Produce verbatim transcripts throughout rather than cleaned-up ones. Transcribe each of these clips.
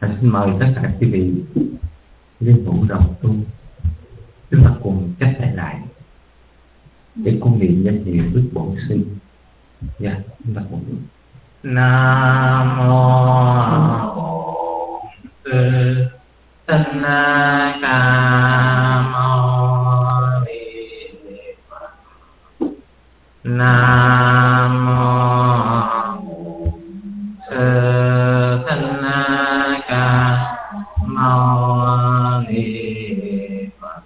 Xin mời tất cả quý vị liên thủ đồng tu, chúng ta cùng chắp tay lại để cung niệm danh hiệu Đức Bổn Sư. Dạ, chúng ta cùng Nam Mô Bổn Sư Thích Ca Mâu Ni Phật. Nam Mô Bổn Sư Thích Ca Mâu Ni Phật.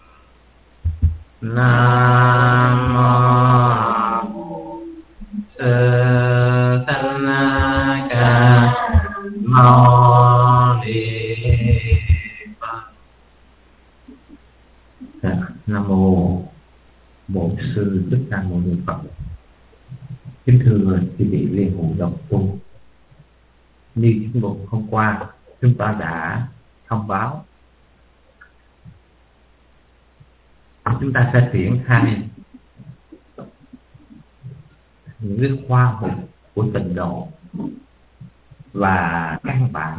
Nam Mô Bổn Sư Thích Ca Mâu Ni Phật. Nam Mô Bổn Sư Thích Ca Mâu Ni Phật. Kính thưa quý vị liên hữu đồng tu, như chúng tôi hôm qua chúng ta đã thông báo, chúng ta sẽ triển khai những cái khoa học của tịnh độ và căn bản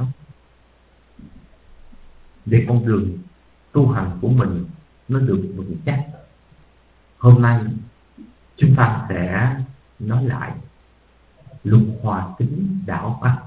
để con đường tu hành của mình nó được vững chắc. Hôm nay chúng ta sẽ nói lại luật hòa tính đạo Pháp,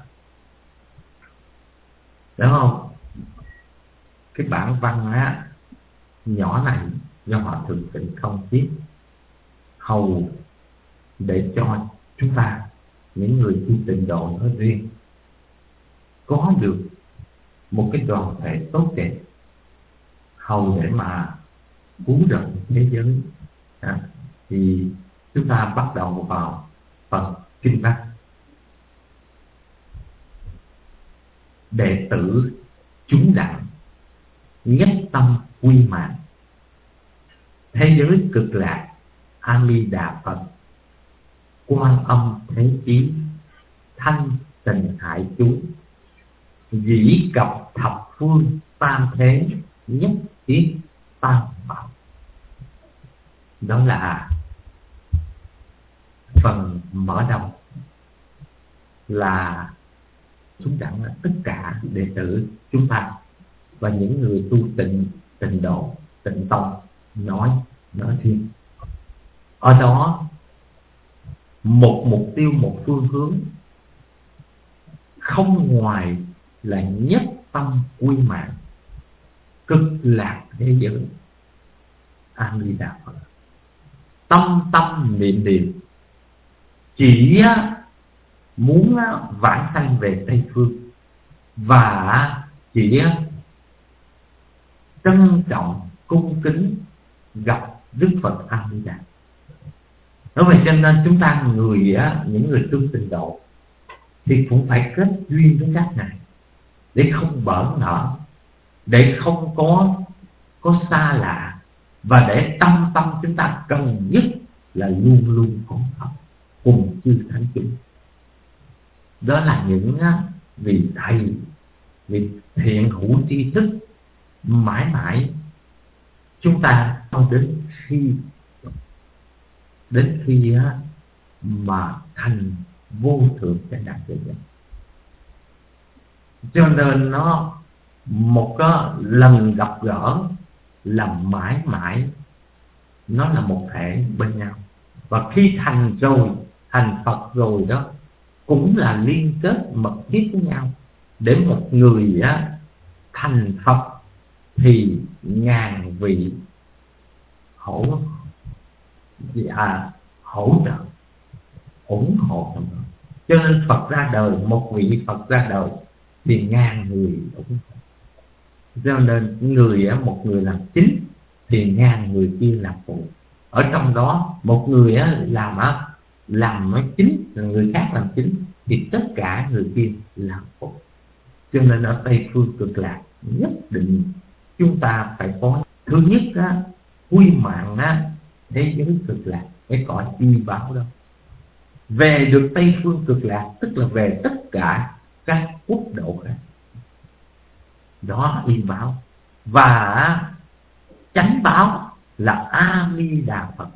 đúng không? Cái bản văn á, nhỏ này do Hòa Thượng Tịnh Không viết hầu để cho chúng ta, những người tu tịnh độ nói riêng, có được một cái đoàn thể tốt đẹp, hầu để mà cứu rộng thế giới. À, thì chúng ta bắt đầu vào phần kinh văn. Đệ tử chúng đặng nhất tâm quy mạng, thế giới cực lạc A Di Đà Phật, Quan Âm Thế Chí, thanh tịnh hải chú, dĩ cập thập phương tam thế, nhất thiết tam bảo. Đó là phần mở đầu, là chúng đặng là tất cả đệ tử chúng ta và những người tu tịnh tịnh độ tịnh tông nói nói riêng. Ở đó một mục tiêu, một phương hướng không ngoài là nhất tâm quy mạng, cực lạc thế giới A Di Đà Phật. Tâm tâm niệm niệm chỉ muốn vãng sanh về Tây Phương và chỉ trân trọng cung kính gặp Đức Phật A Di Đà. Đó vậy cho nên chúng ta người những người tu tịnh độ thì cũng phải kết duyên với các ngài để không bỡ ngỡ, để không có có xa lạ, và để tâm tâm chúng ta cần nhất là luôn luôn có Phật cùng chư thánh chúng. Đó là những vị thầy, vị thiện hữu tri thức mãi mãi chúng ta cho đến khi đến khi mà thành vô thượng chánh đẳng giác. Cho nên nó một cái lần gặp gỡ là mãi mãi nó là một thể bên nhau, và khi thành rồi, thành Phật rồi đó, cũng là liên kết mật thiết với nhau. Để một người á, thành Phật thì ngàn vị hỗ à, hỗ trợ ủng hộ. Cho nên Phật ra đời, một vị Phật ra đời thì ngàn người ủng hộ. Cho nên người á, một người làm chính thì ngàn người kia làm phụ. Ở trong đó một người á, làm á, làm mới chính, người khác làm chính, thì tất cả người kia làm phụ. Cho nên ở Tây Phương Cực Lạc nhất định chúng ta phải có, thứ nhất á, quy mạng á, thế giới Cực Lạc, cái cõi y báo đâu. Về được Tây Phương Cực Lạc tức là về tất cả các quốc độ khác. Đó y báo. Và chánh báo là A Di Đà Phật.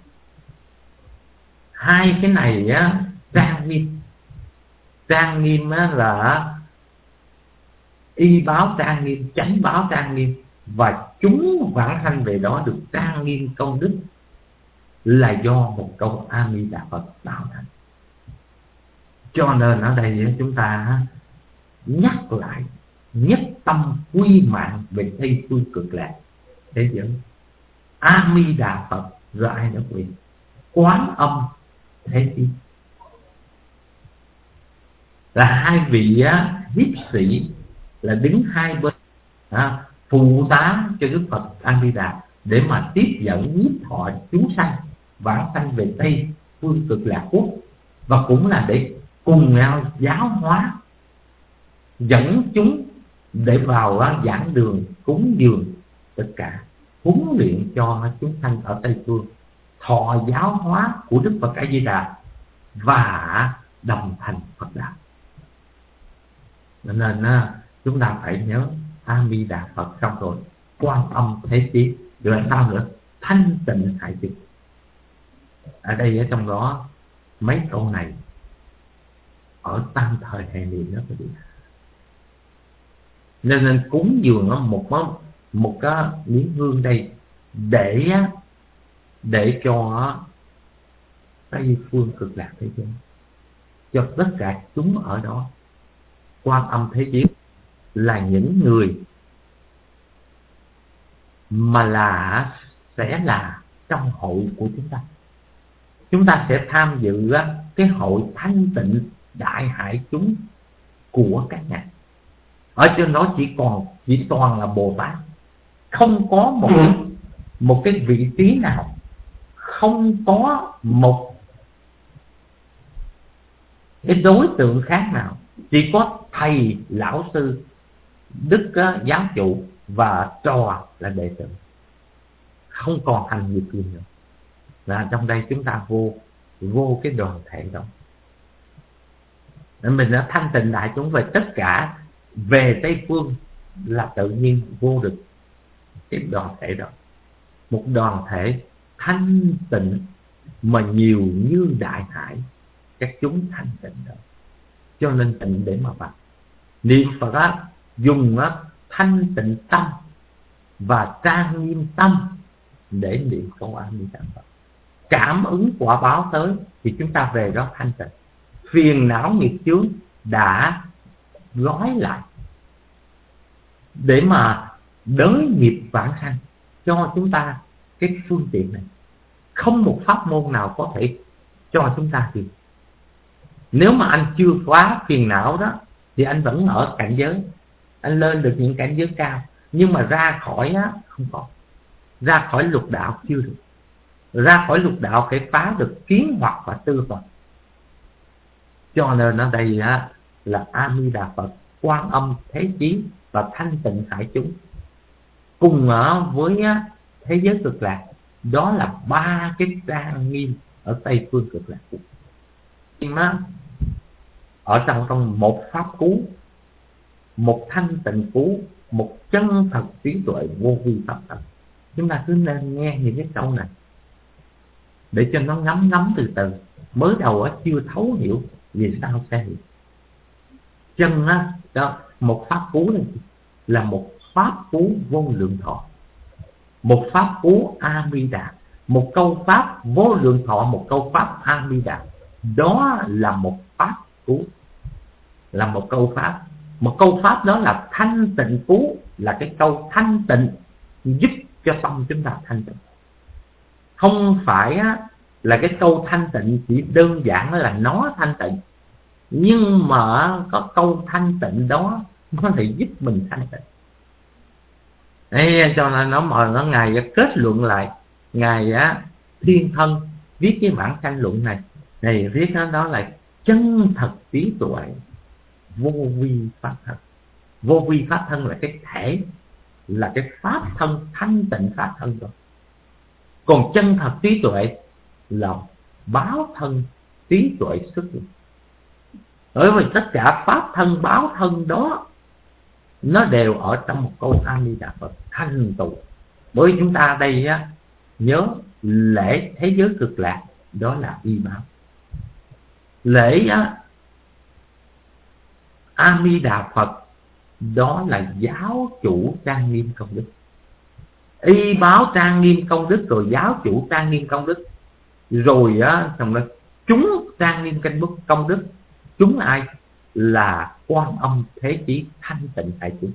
Hai cái này á, trang nghiêm. Trang nghiêm á là y báo trang nghiêm, chánh báo trang nghiêm, và chúng vãng sanh về đó được trang nghiêm công đức là do một câu A Di Đà Phật tạo thành. Cho nên ở đây chúng ta nhắc lại nhất tâm quy mạng về Tây phương cực lạc thế giới. A Di Đà Phật rồi ai nữa quý? Quán Âm Thế Chí là hai vị á, hiệp sĩ là đứng hai bên à, phụ tá cho Đức Phật A Di Đà để mà tiếp dẫn nhiếp thọ chúng sanh vãng sanh về Tây phương cực lạc quốc, và cũng là để cùng nhau giáo hóa, dẫn chúng để vào á, giảng đường cúng dường tất cả, huấn luyện cho chúng sanh ở Tây phương thọ giáo hóa của Đức Phật A Di Đà và đồng thành Phật đạo. Nên á, chúng ta phải nhớ A Di Đà Phật xong rồi Quan Âm Thế Chí, rồi sao nữa? Thanh tịnh hải trực. Ở đây ở trong đó mấy câu này ở tam thời hệ niệm đó quý vị. Nên nên cúng dường một một, một cái miếng hương đây để để cho Tây phương cực lạc thế giới, cho tất cả chúng ở đó. Quan Âm Thế Chí là những người mà là sẽ là trong hội của chúng ta. Chúng ta sẽ tham dự cái hội thanh tịnh đại hải chúng của các ngài. Ở trên đó chỉ còn chỉ toàn là Bồ Tát, không có một một cái vị trí nào, không có một cái đối tượng khác nào, chỉ có thầy lão sư, đức uh, giáo chủ và trò là đệ tử, không còn hành nghiệp gì nữa. Là trong đây chúng ta vô vô cái đoàn thể đó, mình đã thanh tịnh đại chúng về tất cả về Tây phương là tự nhiên vô được cái đoàn thể đó, một đoàn thể thanh tịnh mà nhiều như đại hải các chúng thanh tịnh đó. Cho nên tịnh để mà bạch niệm Phật á, dùng á, thanh tịnh tâm và trang nghiêm tâm để niệm câu A Di Đà Phật. Cảm ứng quả báo tới thì chúng ta về đó thanh tịnh, phiền não nghiệp chướng đã gói lại để mà đới nghiệp vãng sanh cho chúng ta cái phương tiện này. Không một pháp môn nào có thể cho chúng ta thì nếu mà anh chưa phá phiền não đó thì anh vẫn ở cảnh giới, anh lên được những cảnh giới cao, nhưng mà ra khỏi á không có, ra khỏi lục đạo chưa được. Ra khỏi lục đạo phải phá được kiến hoặc và tư hoặc. Cho nên ở đây á, là A Di Đà Phật, Quan Âm Thế Chí và thanh tịnh hải chúng cùng ở với á, thế giới cực lạc. Đó là ba cái trang nghiêm ở Tây phương cực lạc. Nhưng mà ở trong trong một pháp cú, một thanh tịnh cú, một chân thật trí tuệ vô vi pháp thật. Chúng ta cứ nên nghe những cái câu này để cho nó ngấm ngấm từ từ. Mới đầu á, chưa thấu hiểu, vì sao sẽ hiểu. Chân á, đó, một pháp cú này là một pháp cú vô lượng thọ, một pháp cú A Di Đà, một câu pháp vô lượng thọ, một câu pháp A Di Đà. Đó là một pháp cú, là một câu pháp. Một câu pháp đó là thanh tịnh cú, là cái câu thanh tịnh giúp cho tâm chúng ta thanh tịnh. Không phải á, là cái câu thanh tịnh chỉ đơn giản là nó thanh tịnh, nhưng mà có câu thanh tịnh đó nó lại giúp mình thanh tịnh. Đấy, cho nên nó mà nó ngài kết luận lại, ngài á Thiên Thân viết cái bản tranh luận này, này viết nó đó là chân thật trí tuệ vô vi pháp thân. Vô vi pháp thân là cái thể, là cái pháp thân, thanh tịnh pháp thân rồi. Còn chân thật trí tuệ là báo thân trí tuệ xuất hiện. Bởi vì tất cả pháp thân báo thân đó nó đều ở trong một câu A Di Đà Phật thành tựu. Bởi vì chúng ta ở đây á, nhớ lễ thế giới cực lạc đó là y báo. Lễ á, A Di Đà Phật đó là giáo chủ trang nghiêm công đức. Y báo trang nghiêm công đức, rồi giáo chủ trang nghiêm công đức, rồi á xong rồi chúng trang nghiêm công đức công đức chúng là ai? Là Quan Âm Thế Chí thanh tịnh đại chúng,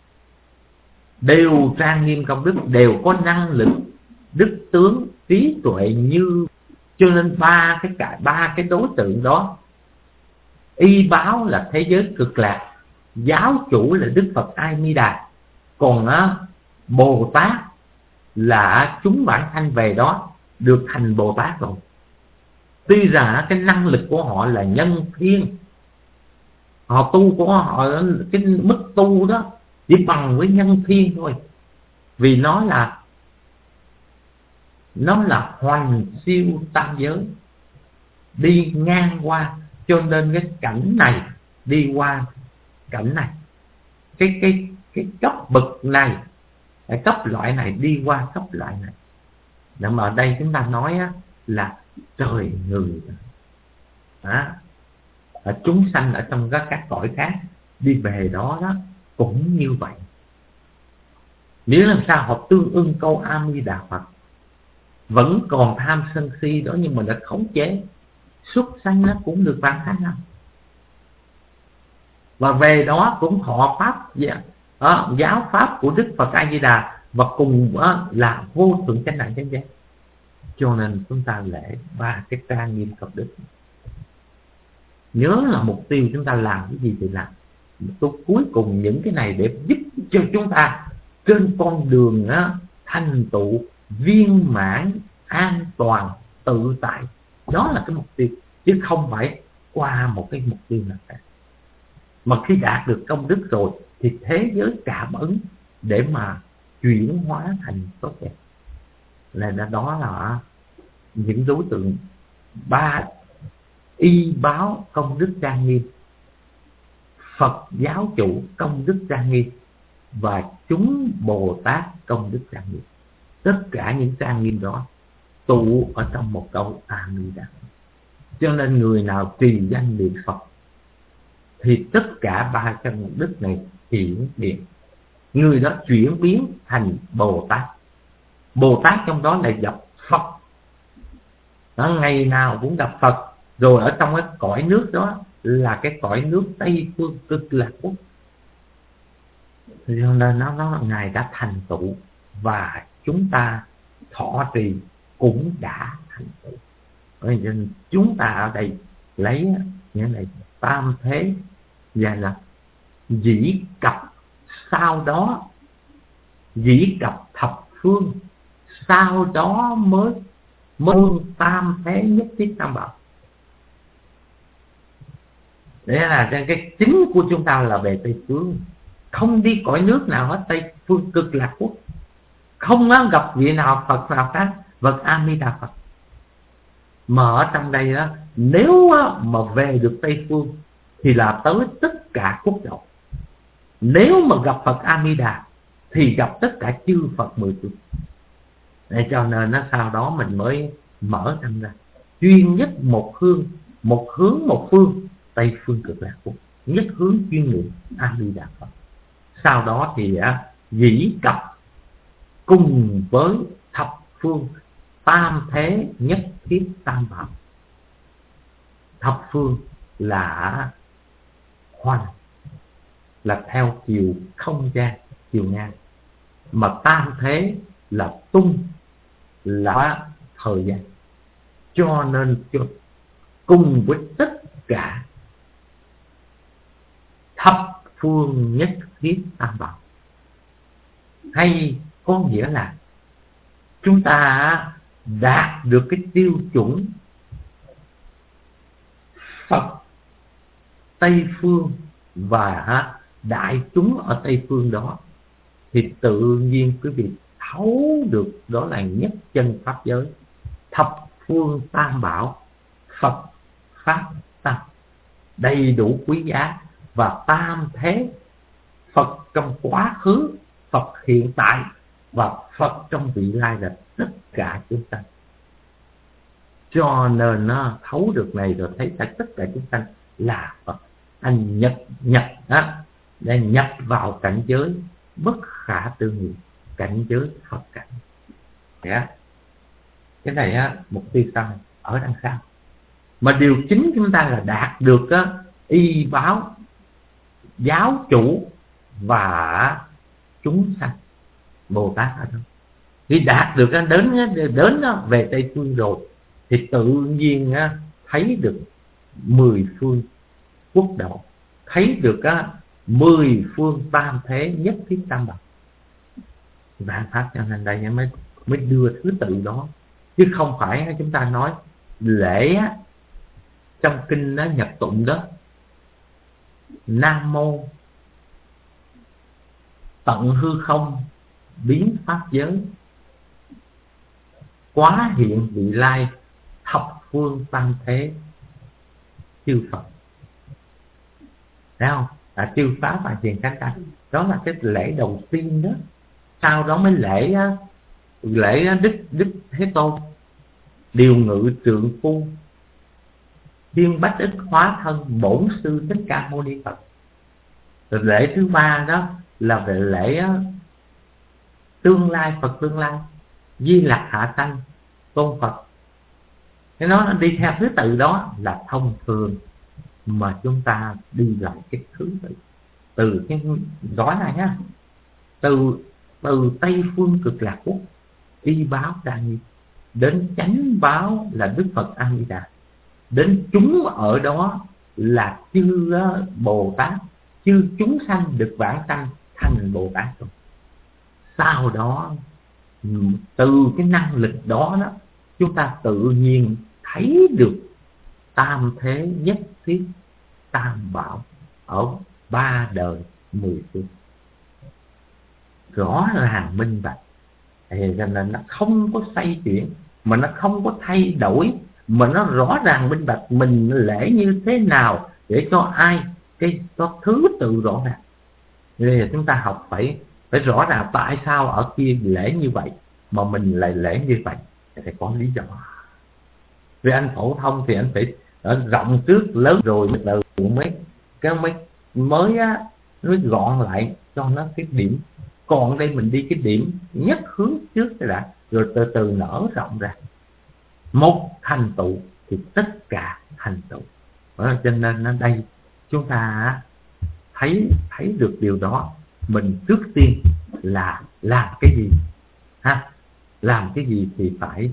đều trang nghiêm công đức, đều có năng lực, đức tướng, trí tuệ như. Cho nên ba cái cả ba cái đối tượng đó, y báo là thế giới cực lạc, giáo chủ là Đức Phật A Di Đà, còn á, Bồ Tát là chúng bản thanh về đó được thành Bồ Tát rồi. Tuy rằng cái năng lực của họ là nhân thiên, họ tu của họ, cái mức tu đó chỉ bằng với nhân thiên thôi, vì nó là nó là hoành siêu tam giới, đi ngang qua. Cho nên cái cảnh này đi qua cảnh này, cái cái cái cấp bậc này, cái cấp loại này đi qua cấp loại này. Nhưng mà ở đây chúng ta nói á, là trời người đó, ở chúng sanh ở trong các các cõi khác đi về đó đó cũng như vậy. Nếu làm sao họ tương ưng câu A Di Đà Phật, vẫn còn tham sân si đó nhưng mà đã khống chế, xuất sanh nó cũng được vạn tháng năm, và về đó cũng họ pháp đó, giáo pháp của Đức Phật A Di Đà, và cùng đó là vô thượng chánh đẳng chánh giác. Cho nên chúng ta lễ ba cái trang nghiêm công đức. Nhớ là mục tiêu chúng ta làm cái gì thì làm. Tôi cuối cùng những cái này để giúp cho chúng ta trên con đường đó, thành tựu viên mãn, an toàn, tự tại. Đó là cái mục tiêu, chứ không phải qua một cái mục tiêu nào cả. Mà khi đạt được công đức rồi thì thế giới cảm ứng để mà chuyển hóa thành tốt đẹp. Là đó là những đối tượng ba: y báo công đức trang nghiêm, Phật giáo chủ công đức trang nghiêm, và chúng Bồ Tát công đức trang nghiêm. Tất cả những trang nghiêm đó tụ ở trong một câu A Di Đà. Cho nên người nào trì danh niệm Phật thì tất cả ba công đức này hiển hiện, người đó chuyển biến thành Bồ Tát. Bồ Tát trong đó là gặp Phật đó, ngày nào cũng gặp Phật. Rồi ở trong cái cõi nước đó là cái cõi nước Tây Phương Cực Lạc Quốc. Cho nên nó, nó Ngài đã thành tựu, và chúng ta thọ trì cũng đã thành tựu. Nên chúng ta ở đây lấy nghĩa này tam thế, và là dĩ cập, sau đó dĩ cập thập phương, sau đó mới môn tam thế nhất thiết tam bảo. Để là cái chính của chúng ta là về Tây Phương, không đi cõi nước nào hết Tây Phương Cực Lạc Quốc, không có gặp vị nào Phật nào khác vật A Di Đà Phật. Mà ở trong đây đó, nếu mà về được Tây Phương thì là tới tất cả quốc độ. Nếu mà gặp Phật A Di Đà thì gặp tất cả chư Phật mười phương. Để cho nên nó sau đó mình mới mở tâm ra, chuyên nhất một hướng, một hướng một phương, Tây Phương Cực Lạc Quốc, nhất hướng chuyên niệm A Di Đà Phật. Sau đó thì á, dĩ cập cùng với thập phương, tam thế nhất thiết tam bảo. Thập phương là hoành, là theo chiều không gian, chiều ngang, mà tam thế là tung, là thời gian. Cho nên cho cùng với tất cả thập phương nhất thiết tam bảo, hay có nghĩa là chúng ta đạt được cái tiêu chuẩn Phật Tây Phương và đại chúng ở Tây Phương đó, thì tự nhiên quý vị thấu được đó là nhất chân pháp giới, thập phương tam bảo, Phật Pháp Tăng đầy đủ quý giá. Và tam thế, Phật trong quá khứ, Phật hiện tại và Phật trong vị lai là tất cả chúng sanh. Cho nên nó thấu được này rồi thấy tất cả chúng sanh là Phật. Anh nhật nhật đó, để nhập vào cảnh giới bất khả tư nghị, cảnh giới thật cảnh. Yeah. Cái này á, mục tiêu sau ở đằng sau. Mà điều chính chúng ta là đạt được á, y báo giáo chủ và chúng sanh Bồ Tát ở đâu. Khi đạt được á, đến đến á, về Tây Phương rồi thì tự nhiên á, thấy được mười phương quốc độ, thấy được á, mười phương tam thế nhất thiết tam bảo vạn pháp. Cho nên đây mới mới đưa thứ tự đó, chứ không phải chúng ta nói lễ á, trong kinh đó, nhập tụng đó, Nam mô tận hư không biến pháp giới, quá hiện vị lai thập phương tam thế chư Phật. Thấy không? À, chư Pháp và Thiền Cánh Cánh. Đó là cái lễ đầu tiên đó. Sau đó mới lễ lễ Đức Đức Thế Tôn, điều ngự trượng phu, thiên bách ích hóa thân bổn sư Thích Ca Mâu Ni Phật. Rồi lễ thứ ba đó là về lễ tương lai Phật tương lai, Di Lặc hạ sanh tôn Phật. Cái nó đi theo thứ tự đó là thông thường mà chúng ta đi lại cái thứ tự. Từ cái gói này nhá, từ từ Tây Phương Cực Lạc Quốc y báo Đa Nhi, đến chánh báo là Đức Phật A Di Đà, đến chúng ở đó là chư Bồ Tát, chư chúng sanh được vãng sanh thành Bồ Tát rồi. Sau đó từ cái năng lực đó đó, chúng ta tự nhiên thấy được tam thế nhất thiết tam bảo ở ba đời mười phương, rõ ràng minh bạch. Thì cho nên nó không có xoay chuyển, mà nó không có thay đổi, mà nó rõ ràng minh bạch. Mình lễ như thế nào để cho ai cái có thứ tự rõ ràng. Nên chúng ta học phải phải rõ ràng tại sao ở kia lễ như vậy mà mình lại lễ như vậy, thì phải có lý do. Vì anh phổ thông thì anh phải ở rộng trước lớn rồi từ mới cái mới mới á, mới gọn lại cho nó cái điểm. Còn đây mình đi cái điểm nhất hướng trước cái đã, rồi từ từ nở rộng ra. Một thành tựu thì tất cả thành tựu. Cho nên ở đây chúng ta thấy thấy được điều đó. Mình trước tiên là làm cái gì ha? Làm cái gì thì phải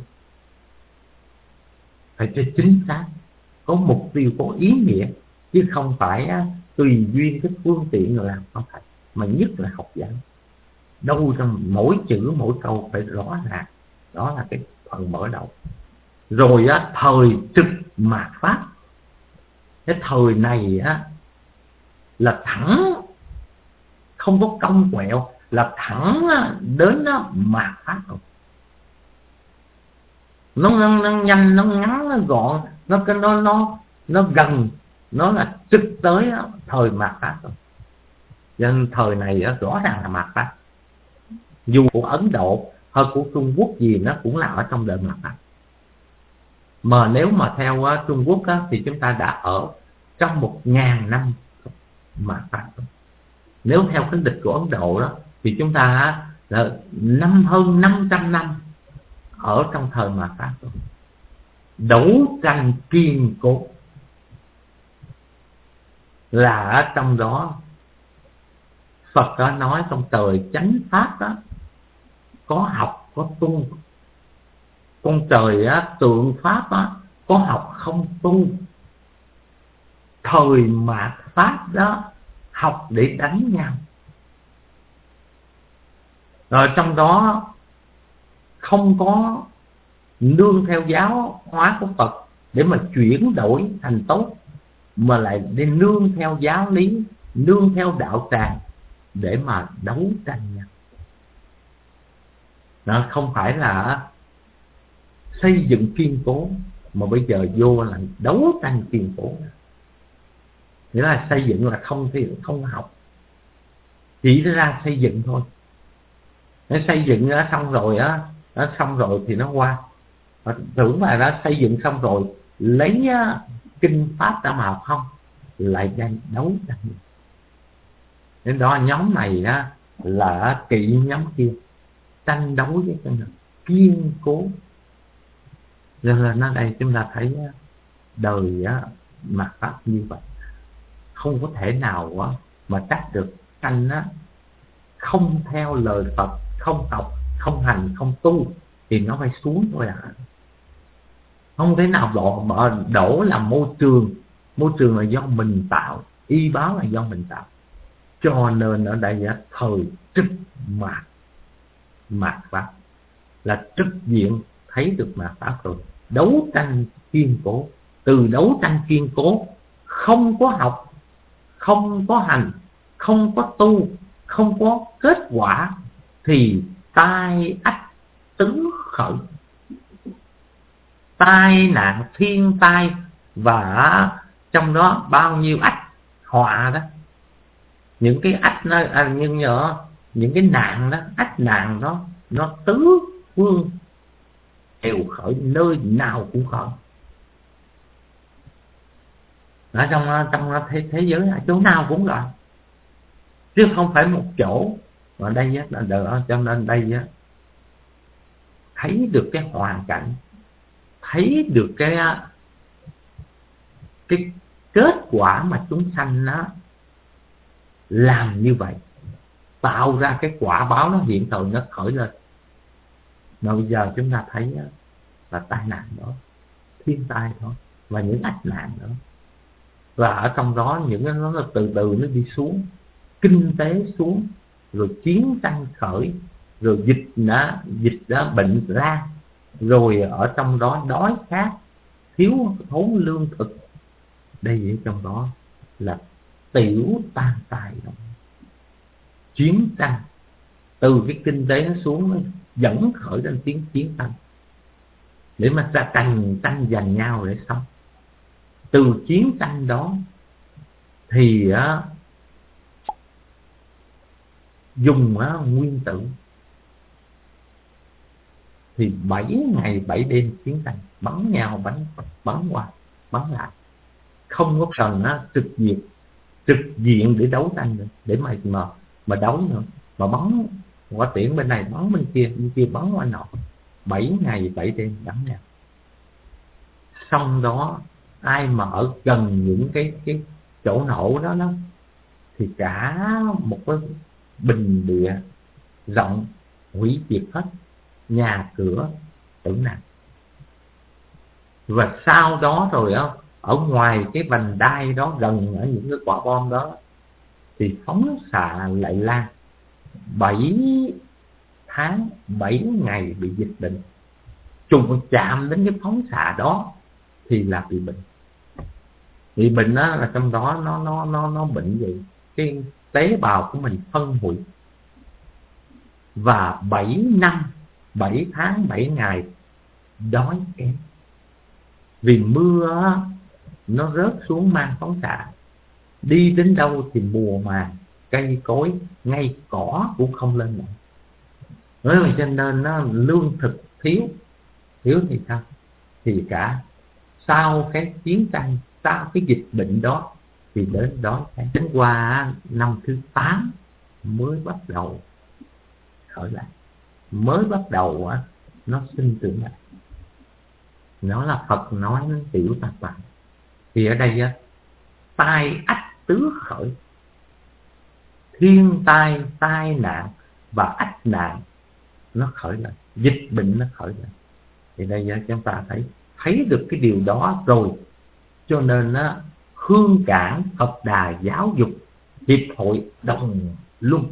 phải cho chính xác, có mục tiêu, có ý nghĩa, chứ không phải á, tùy duyên cái phương tiện rồi làm không phải. Mà nhất là học vấn, đâu trong mỗi chữ mỗi câu phải rõ ràng. Đó là cái phần mở đầu. Rồi á, thời trực mạt pháp. Cái thời này á là thẳng, không có cong quẹo, là thẳng đến nó mạt pháp rồi. Nó, nó, nó nhanh, nó ngắn, nó gọn, nó nó nó nó gần, nó là trực tới đó, thời mạt pháp rồi. Nên thời này đó, rõ ràng là mạt pháp. Dù của Ấn Độ hay của Trung Quốc gì nó cũng là ở trong đời mạt pháp. Mà nếu mà theo uh, Trung Quốc á, thì chúng ta đã ở trong một ngàn năm mạt pháp. Nếu theo cái lịch của Ấn Độ đó thì chúng ta là năm hơn năm trăm năm ở trong thời mạt pháp rồi. Đấu tranh kiên cố là ở trong đó. Phật đã nói trong trời chánh pháp đó, có học có tu. Con trời á, tượng pháp á, có học không tu. Thời mạt pháp đó học để đánh nhau. Rồi trong đó không có nương theo giáo hóa của Phật để mà chuyển đổi thành tốt, mà lại đi nương theo giáo lý, nương theo đạo tràng để mà đấu tranh nhau. Nó không phải là xây dựng kiên cố, mà bây giờ vô là đấu tranh kiên cố. Nghĩa là xây dựng là không thì không học, chỉ ra xây dựng thôi. Nó xây dựng nó xong rồi á, nó xong rồi thì nó qua. Tưởng mà đã xây dựng xong rồi lấy kinh pháp ra mà học không, lại đang đấu tranh. Nên đó nhóm này á là kỵ nhóm kia, tranh đấu với cái nào kiên cố. Nên là nó đây chúng ta thấy á, đời á mạt Pháp như vậy, không có thể nào á mà trách được anh á không theo lời Phật, không học, không hành, không tu thì nó phải xuống thôi à. Không thể nào đổ, đổ là môi trường. Môi trường là do mình tạo, y báo là do mình tạo. Cho nên ở đây á, thời trực mạt mạt Pháp là trực diện thấy được mạt Pháp rồi. Đấu tranh kiên cố. Từ đấu tranh kiên cố, không có học, không có hành, không có tu, không có kết quả thì tai ách tứ khởi, tai nạn thiên tai, và trong đó bao nhiêu ách họa đó. Những cái ách nó à, nhưng nhờ những cái nạn đó, ách nạn đó nó tứ phương đều khởi, nơi nào cũng khởi. Ở trong trong thế, thế giới là chỗ nào cũng gọi, chứ không phải một chỗ. Ở đây á, là đỡ, cho nên đây á, thấy được cái hoàn cảnh, thấy được cái cái kết quả mà chúng sanh nó làm như vậy, tạo ra cái quả báo nó hiện thời nó khởi lên. Mà bây giờ chúng ta thấy á, là tai nạn đó, thiên tai đó, và những ách nạn đó. Và ở trong đó những cái nó từ từ nó đi xuống, kinh tế xuống, rồi chiến tranh khởi, rồi dịch đó, dịch đó bệnh ra, rồi ở trong đó đói khát, thiếu thốn lương thực. Đây ở trong đó là tiểu tan tài đó. Chiến tranh từ cái kinh tế nó xuống, nó dẫn khởi lên tiếng chiến tranh để mà ra tranh tranh giành nhau để sống. Từ chiến tranh đó thì á, dùng á, nguyên tử thì bảy ngày bảy đêm chiến tranh, bắn nhau, bắn bắn qua bắn lại, không có cần á, trực diện trực diện để đấu tranh nữa, để mà mà mà đấu nữa, mà bắn quả tiễn bên này bắn bên kia, bên kia bắn qua nọ, bảy ngày bảy đêm bắn nhau. Xong đó ai mà ở gần những cái cái chỗ nổ đó đó thì cả một cái bình địa rộng hủy diệt hết, nhà cửa tử nạn. Và sau đó rồi á, ở ngoài cái vành đai đó, gần ở những cái quả bom đó thì phóng xạ lại lan. Bảy tháng bảy ngày bị dịch bệnh, trùng chạm đến cái phóng xạ đó thì là bị bệnh. Bị bệnh đó là trong đó nó nó nó nó bệnh gì, cái tế bào của mình phân hủy. Và bảy năm bảy tháng bảy ngày đói kém, vì mưa nó rớt xuống mang phóng xạ, đi đến đâu thì mùa màng cây cối, ngay cỏ cũng không lên nổi. Bởi vì cho nên nó lương thực thiếu. Thiếu thì sao? Thì cả sau cái chiến tranh, sau cái dịch bệnh đó thì đến đó đến qua năm thứ tám mới bắt đầu khởi lại, mới bắt đầu á nó sinh trưởng lại. Nó là Phật nói đến tiểu tạp bản. Thì ở đây á, tai ách tứ khởi, thiên tai, tai nạn và ách nạn nó khởi lên, dịch bệnh nó khởi lên. Thì đây á, chúng ta thấy thấy được cái điều đó rồi. Cho nên á, Hương Cảng Phật Đà Giáo dục Hiệp hội Đồng Luân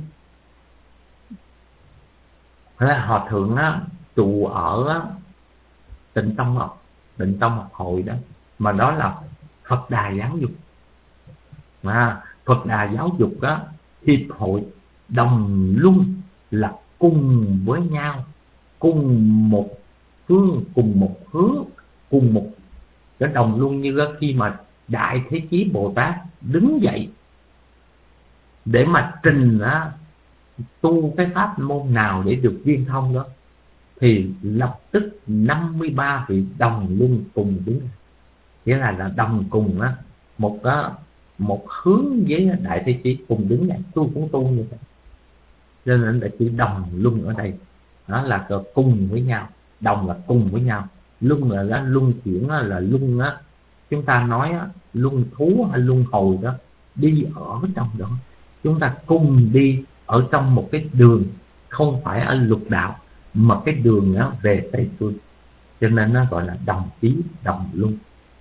là hòa thượng á, trụ ở á, Tịnh Tông học, Tịnh Tông học hội đó, mà đó là Phật Đà Giáo dục. Mà Phật Đà Giáo dục á, Hiệp hội Đồng Luân là cùng với nhau, cùng một phương, cùng một hướng, cùng một cái đồng luân. Như đó, khi mà Đại Thế Chí Bồ Tát đứng dậy để mà trình á, tu cái pháp môn nào để được viên thông đó, thì lập tức năm mươi ba vị đồng luân cùng đứng, nghĩa là là đồng cùng á, một á, một hướng với Đại Thế Chí cùng đứng dậy, tôi cũng tu như thế. Cho nên đại chữ đồng luân ở đây đó là cùng với nhau. Đồng là cùng với nhau, luân là, là luân chuyển là luân á, chúng ta nói á, luân thú hay luân hồi đó, đi ở trong đó. Chúng ta cùng đi ở trong một cái đường, không phải ở lục đạo, mà cái đường đó về Tây Phương. Cho nên nó gọi là đồng chí, đồng luân.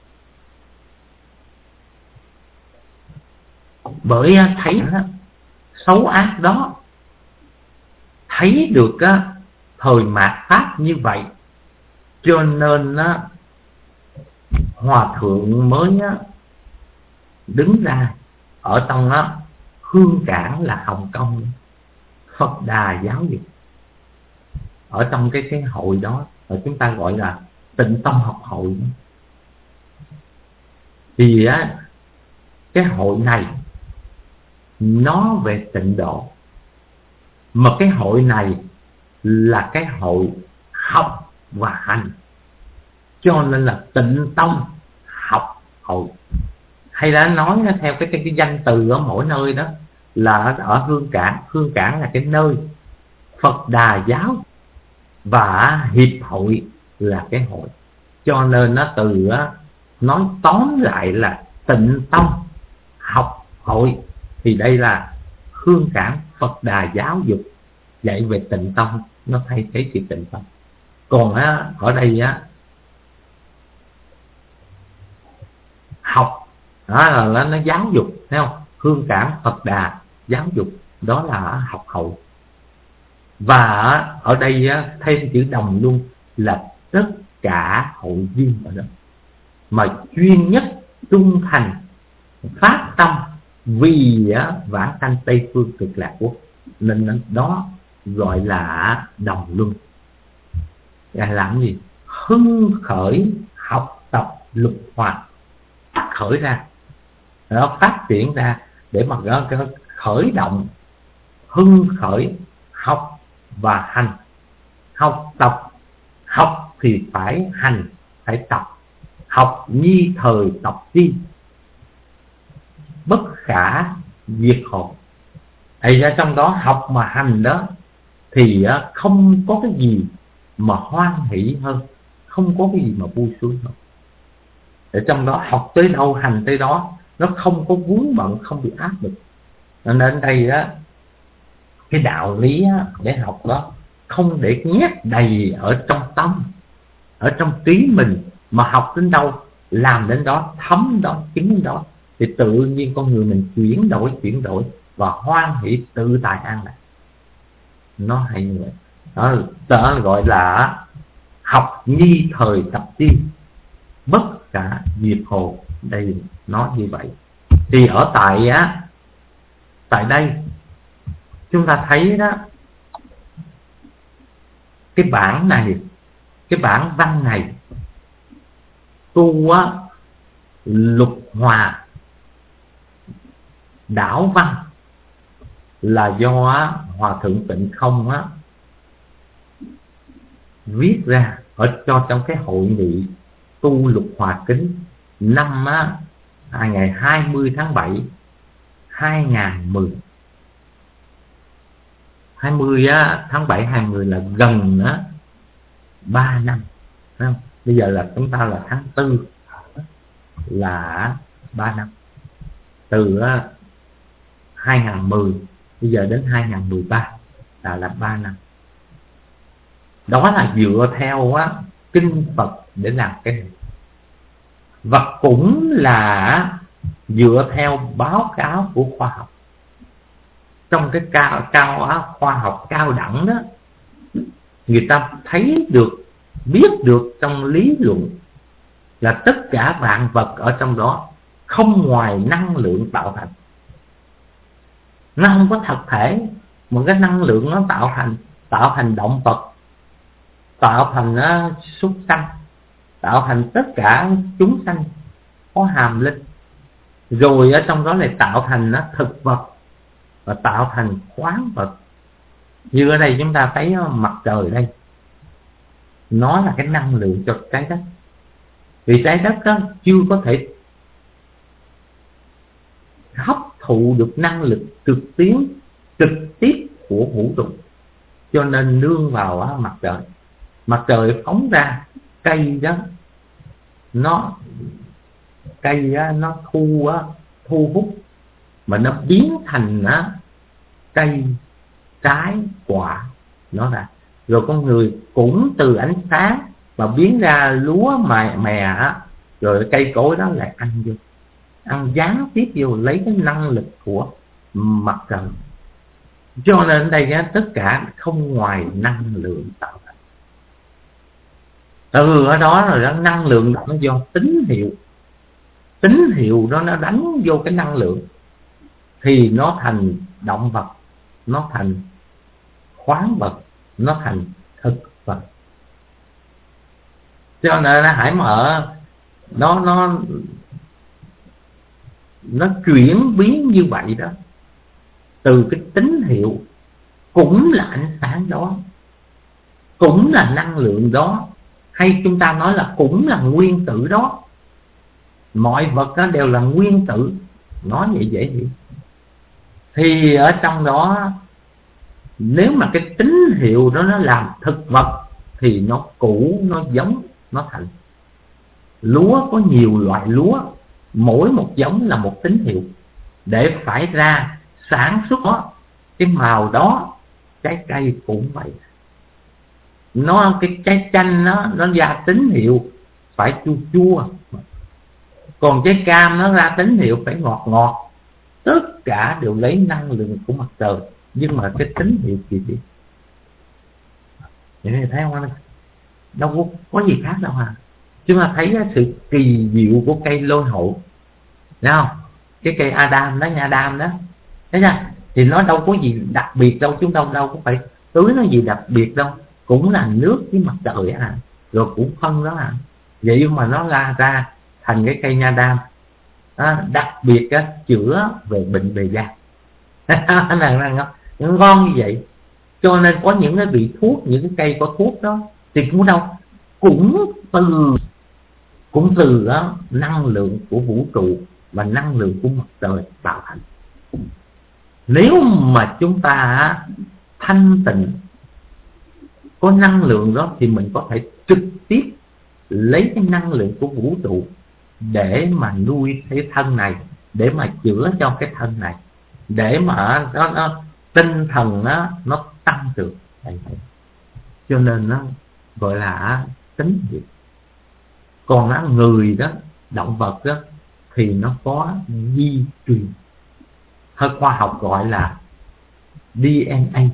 Bởi thấy đó, xấu ác đó, thấy được á, thời mạt Pháp như vậy, cho nên á, Hòa Thượng mới á, đứng ra ở trong á, Hương Cảng là Hồng Kông, Phật Đà giáo dục. Ở trong cái cái hội đó, rồi chúng ta gọi là Tịnh Tông học hội. Thì á, cái hội này nó về tịnh độ, mà cái hội này là cái hội học và hành, cho nên là Tịnh Tông học hội. Hay đã nói theo cái, cái, cái danh từ ở mỗi nơi đó, là ở Hương Cảng. Hương Cảng là cái nơi, Phật Đà giáo và hiệp hội là cái hội. Cho nên nó từ nói tóm lại là Tịnh Tông học hội. Thì đây là Hương Cảng Phật Đà giáo dục dạy về Tịnh Tông, nó thay thế chữ Tịnh Tông. Còn á, ở đây á, học đó là, là nó giáo dục, thấy không? Hương Cảng Phật Đà giáo dục, đó là học hậu. Và ở đây á, thêm chữ đồng luân là tất cả hội viên ở đó, mà chuyên nhất trung thành phát tâm vì á, vãng sanh Tây Phương Cực Lạc Quốc, nên đó gọi là đồng luân. Là làm gì? Hưng khởi học tập lục hoạt, phát khởi ra, nó phát triển ra để mà nó khởi động, hưng khởi học và hành. Học tập, học thì phải hành, phải tập. Học nhi thời tập chi, bất khả diệt hồ. Thì ra trong đó học mà hành đó thì không có cái gì mà hoan hỷ hơn, không có cái gì mà vui sướng hơn. Ở trong đó học tới đâu hành tới đó, nó không có vướng bận, không bị áp lực. Nên đây đó, cái đạo lý để học đó, không để nhét đầy ở trong tâm, ở trong trí mình, mà học đến đâu làm đến đó, thấm đó, chứng đến đó, thì tự nhiên con người mình chuyển đổi chuyển đổi và hoan hỷ tự tại an lạc. Nó hay như vậy đó, đó gọi là học nhi thời tập chi, bất cả diệt hồ. Đây nói như vậy. Thì ở tại á, tại đây chúng ta thấy đó, cái bản này, cái bản văn này tu á, lục hòa đảo văn là do á, Hòa Thượng Tịnh Không á, viết ra ở cho trong cái hội nghị tu lục hòa kính năm á, ngày hai mươi tháng bảy hai nghìn không trăm mười. hai mươi á, tháng bảy hai nghìn không trăm mười là gần á, ba năm, thấy không? Bây giờ là chúng ta là tháng tư, là ba năm. Từ á, hai nghìn không trăm mười bây giờ đến hai nghìn không trăm mười ba là là ba năm. Đó là dựa theo á, kinh Phật để làm cái này. Và cũng là dựa theo báo cáo của khoa học. Trong cái cao, cao á, khoa học cao đẳng đó, người ta thấy được, biết được trong lý luận là tất cả vạn vật ở trong đó không ngoài năng lượng tạo thành. Nó không có thật thể, mà cái năng lượng nó tạo thành, tạo thành động vật, tạo thành uh, súc sanh, tạo thành tất cả chúng sanh có hàm linh. Rồi ở trong đó lại tạo thành uh, thực vật, và tạo thành khoáng vật. Như ở đây chúng ta thấy uh, mặt trời đây, nó là cái năng lượng cho trái đất. Vì trái đất đó chưa có thể hấp thụ được năng lực trực tiếp trực tiếp của vũ trụ, cho nên nương vào á, mặt trời. Mặt trời phóng ra cây đó, nó cây á, nó thu á, thu hút mà nó biến thành á, cây trái quả nó ra. Rồi con người cũng từ ánh sáng mà biến ra lúa mè mè á, rồi cây cối đó lại ăn vô, ăn gián tiếp vô, lấy cái năng lực của mặt trời. Cho nên đây á, tất cả không ngoài năng lượng tạo thành. Từ ở đó rồi đó, năng lượng đó nó do tín hiệu, tín hiệu đó nó đánh vô cái năng lượng thì nó thành động vật, nó thành khoáng vật, nó thành thực vật. Cho nên hãy mở nó nó nó chuyển biến như vậy đó, từ cái tín hiệu cũng là ánh sáng đó, cũng là năng lượng đó, hay chúng ta nói là cũng là nguyên tử đó. Mọi vật đó đều là nguyên tử, nói vậy dễ hiểu. Thì ở trong đó, nếu mà cái tín hiệu đó nó làm thực vật thì nó cũ, nó giống, nó thành. Lúa có nhiều loại lúa, mỗi một giống là một tín hiệu để phải ra sản xuất đó, cái màu đó. Trái cây cũng vậy, nó cái trái chanh nó nó ra tín hiệu phải chua chua, còn trái cam nó ra tín hiệu phải ngọt ngọt. Tất cả đều lấy năng lượng của mặt trời, nhưng mà cái tín hiệu kỳ biệt. Vậy này thấy không? Đâu có, có gì khác đâu hả? Chúng ta thấy sự kỳ diệu của cây lôi hội, thấy không? Cái cây Adam đó, nha Adam đó, thấy chưa? Thì nó đâu có gì đặc biệt đâu, chúng ta đâu có phải tưới nó gì đặc biệt đâu, cũng là nước với mặt trời à, rồi cũng phân đó à. Vậy mà nó ra ra thành cái cây nha đam à, đặc biệt á, chữa về bệnh về da. Nó ngon như vậy. Cho nên có những cái vị thuốc, những cái cây có thuốc đó thì cũng đâu cũng từ cũng từ đó, năng lượng của vũ trụ và năng lượng của mặt trời tạo thành. Nếu mà chúng ta thanh tịnh, có năng lượng đó, thì mình có thể trực tiếp lấy cái năng lượng của vũ trụ để mà nuôi cái thân này, để mà chữa cho cái thân này, để mà nó, nó tinh thần nó, nó tăng trưởng. Cho nên nó gọi là tín hiệu. Còn á, người đó, động vật đó, thì nó có di truyền, hơi khoa học gọi là đê en a.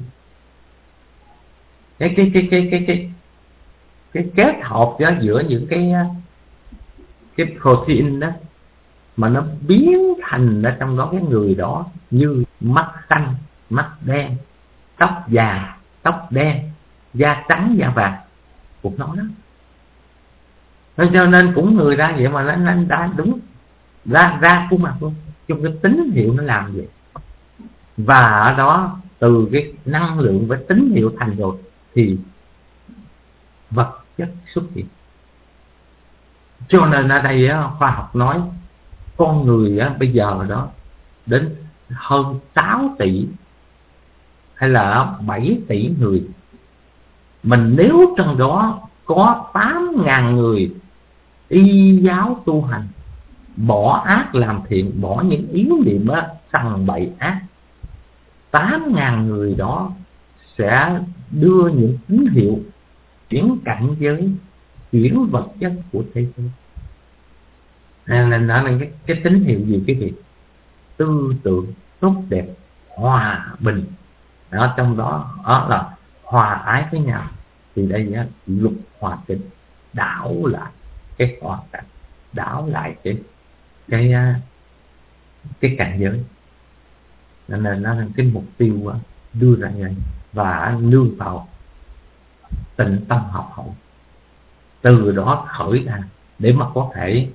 Cái cái cái cái cái cái cái kết hợp đó giữa những cái cái protein đó mà nó biến thành ở trong đó cái người đó, như mắt xanh, mắt đen, tóc vàng, tóc đen, da trắng, da vàng, cũng nói đó. Cho nên cũng người ra vậy mà nó ra đúng ra ra khuôn mặt luôn, trong cái tín hiệu nó làm vậy. Và ở đó từ cái năng lượng với tín hiệu thành rồi thì vật chất xuất hiện. Cho nên ở đây á, khoa học nói con người á, bây giờ đó đến hơn sáu tỷ hay là bảy tỷ người. Mình nếu trong đó có tám ngàn người y giáo tu hành, bỏ ác làm thiện, bỏ những ý niệm á, sằng bậy ác, tám ngàn người đó sẽ đưa những tín hiệu chuyển cảnh giới, chuyển vật chất của thế giới. Nên là nó là cái, cái tín hiệu gì cái việc tư tưởng tốt đẹp, hòa bình ở trong đó, đó là hòa ái với nhau. Thì đây á, luật hòa bình đảo lại cái hòa cảnh, đảo lại cái cái cái cảnh giới. Nên là nó là cái mục tiêu đưa ra này, và nương vào tịnh tâm học hỏi, từ đó khởi ra để mà có thể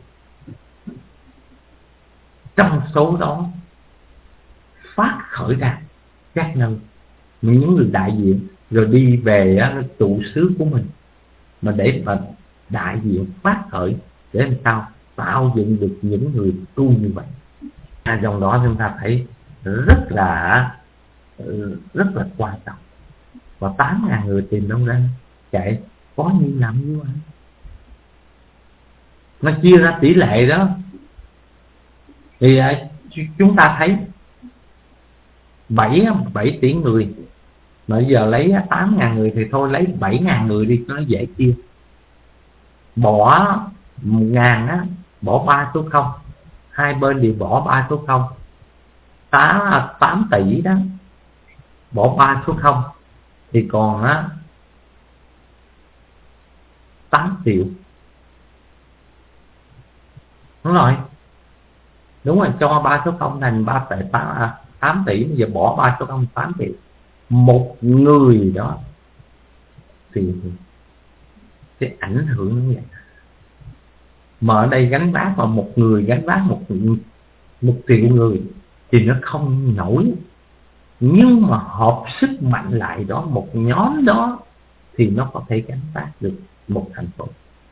trong số đó phát khởi ra các nơi, những người đại diện rồi đi về trụ xứ của mình, mà để mà đại diện phát khởi để làm sao tạo dựng được những người tu như vậy. À, dòng đó chúng ta thấy rất là rất là quan trọng. Và tám ngàn người tìm đông ra chạy có như làm như vậy. Nó chia ra tỷ lệ đó thì chúng ta thấy bảy bảy tỷ người, mà bây giờ lấy tám ngàn người thì thôi lấy bảy ngàn người đi cho nó dễ chia. Bỏ một ngàn á, bỏ ba số không, hai bên đều bỏ ba số không. Tám tỷ đó, bỏ ba số không thì còn á tám triệu. Đúng rồi, đúng rồi, cho ba số không thành ba phẩy tám tỷ, bây giờ bỏ ba số không tám triệu. Một người đó thì cái ảnh hưởng như vậy. Mà ở đây gánh vác mà một người gánh vác một một triệu người thì nó không nổi. Nhưng mà hợp sức mạnh lại đó, một nhóm đó thì nó có thể gánh vác được một thành phố.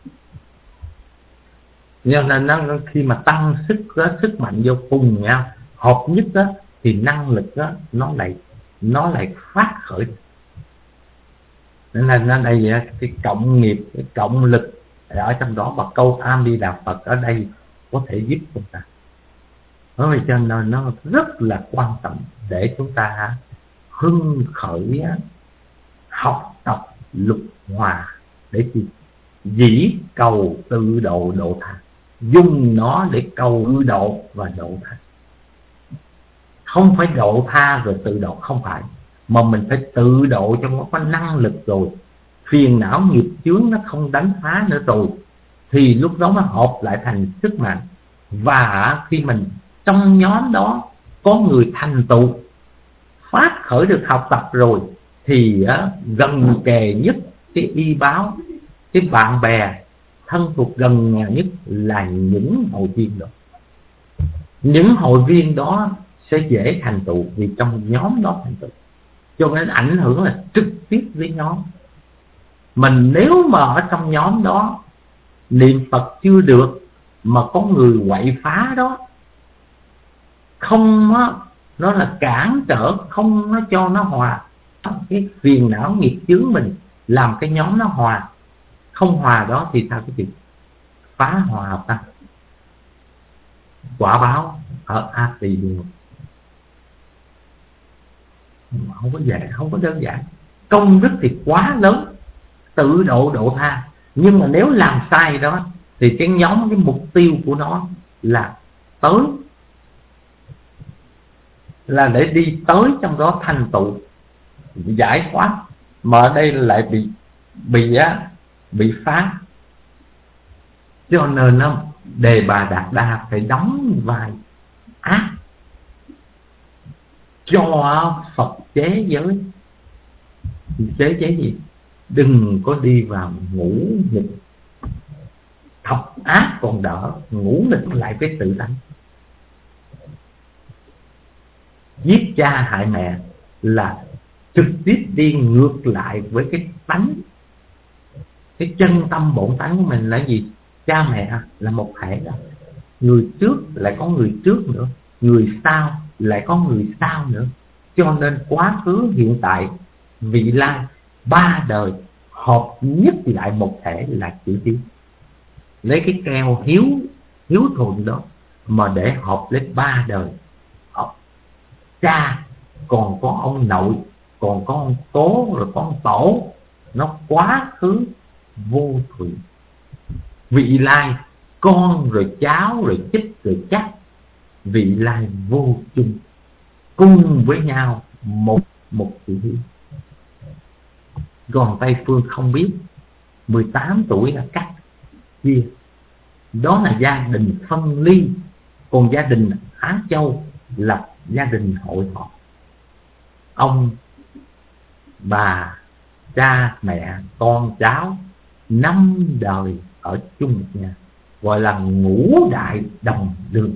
Cho nên nó, khi mà tăng sức đó, sức mạnh vô cùng nhau, hợp nhất đó, thì năng lực đó nó lại nó lại phát khởi. Nên là nó đây cái cộng nghiệp, cái cộng lực ở trong đó, và câu A Di Đà Phật ở đây có thể giúp chúng ta. Bởi vì cho nên nó rất là quan trọng để chúng ta hưng khởi học tập lục hòa để dĩ cầu tự độ độ tha, dùng nó để cầu ư độ và độ tha. Không phải độ tha rồi tự độ, không phải, mà mình phải tự độ trong nó có năng lực rồi, phiền não nghiệp chướng nó không đánh phá nữa rồi, thì lúc đó nó hợp lại thành sức mạnh. Và khi mình trong nhóm đó có người thành tựu phát khởi được học tập rồi thì á, gần kề nhất cái y báo, cái bạn bè thân thuộc gần nhất là những hội viên đó. Những hội viên đó sẽ dễ thành tựu vì trong nhóm đó thành tựu, cho nên ảnh hưởng là trực tiếp với nhóm. Mình nếu mà ở trong nhóm đó niệm Phật chưa được mà có người quậy phá đó, không á, nó là cản trở, không nó cho nó hòa, cái phiền não nghiệp chướng mình làm cái nhóm nó hòa. Không hòa đó thì sao cái chuyện phá hòa ta, quả báo ở A Tỳ Địa không có dễ, không có đơn giản. Công đức thì quá lớn, tự độ độ tha, nhưng mà nếu làm sai đó thì cái nhóm, cái mục tiêu của nó là tới, là để đi tới trong đó thành tựu giải thoát, mà ở đây lại bị bị á bị phá. Cho nên nó Đề Bà Đạt Đa phải đóng vai ác cho Phật chế giới. Chế chế gì? Đừng có đi vào ngũ nghịch. Thập ác còn đỡ, ngũ nghịch lại với tự tánh. Giết cha hại mẹ là trực tiếp đi ngược lại với cái tánh, cái chân tâm bổn tánh của mình là gì? Cha mẹ là một thể đó. Người trước lại có người trước nữa, người sau lại có người sau nữa. Cho nên quá khứ, hiện tại, vị lai, ba đời hợp nhất lại một thể là chữ hiếu. Lấy cái keo hiếu hiếu thuận đó mà để hợp lấy ba đời. Cha còn có ông nội, còn có ông cố, rồi có ông tổ. Nó quá khứ vô thủy. Vị lai con rồi cháu rồi chích rồi chắc. Vị lai vô chung, cùng với nhau một một chữ hiếu. Còn Tây Phương không biết, mười tám tuổi là cắt chia. Đó là gia đình phân ly. Còn gia đình Á Châu là gia đình hội họp. Ông, bà, cha, mẹ, con, cháu, năm đời ở chung một nhà, gọi là ngũ đại đồng đường.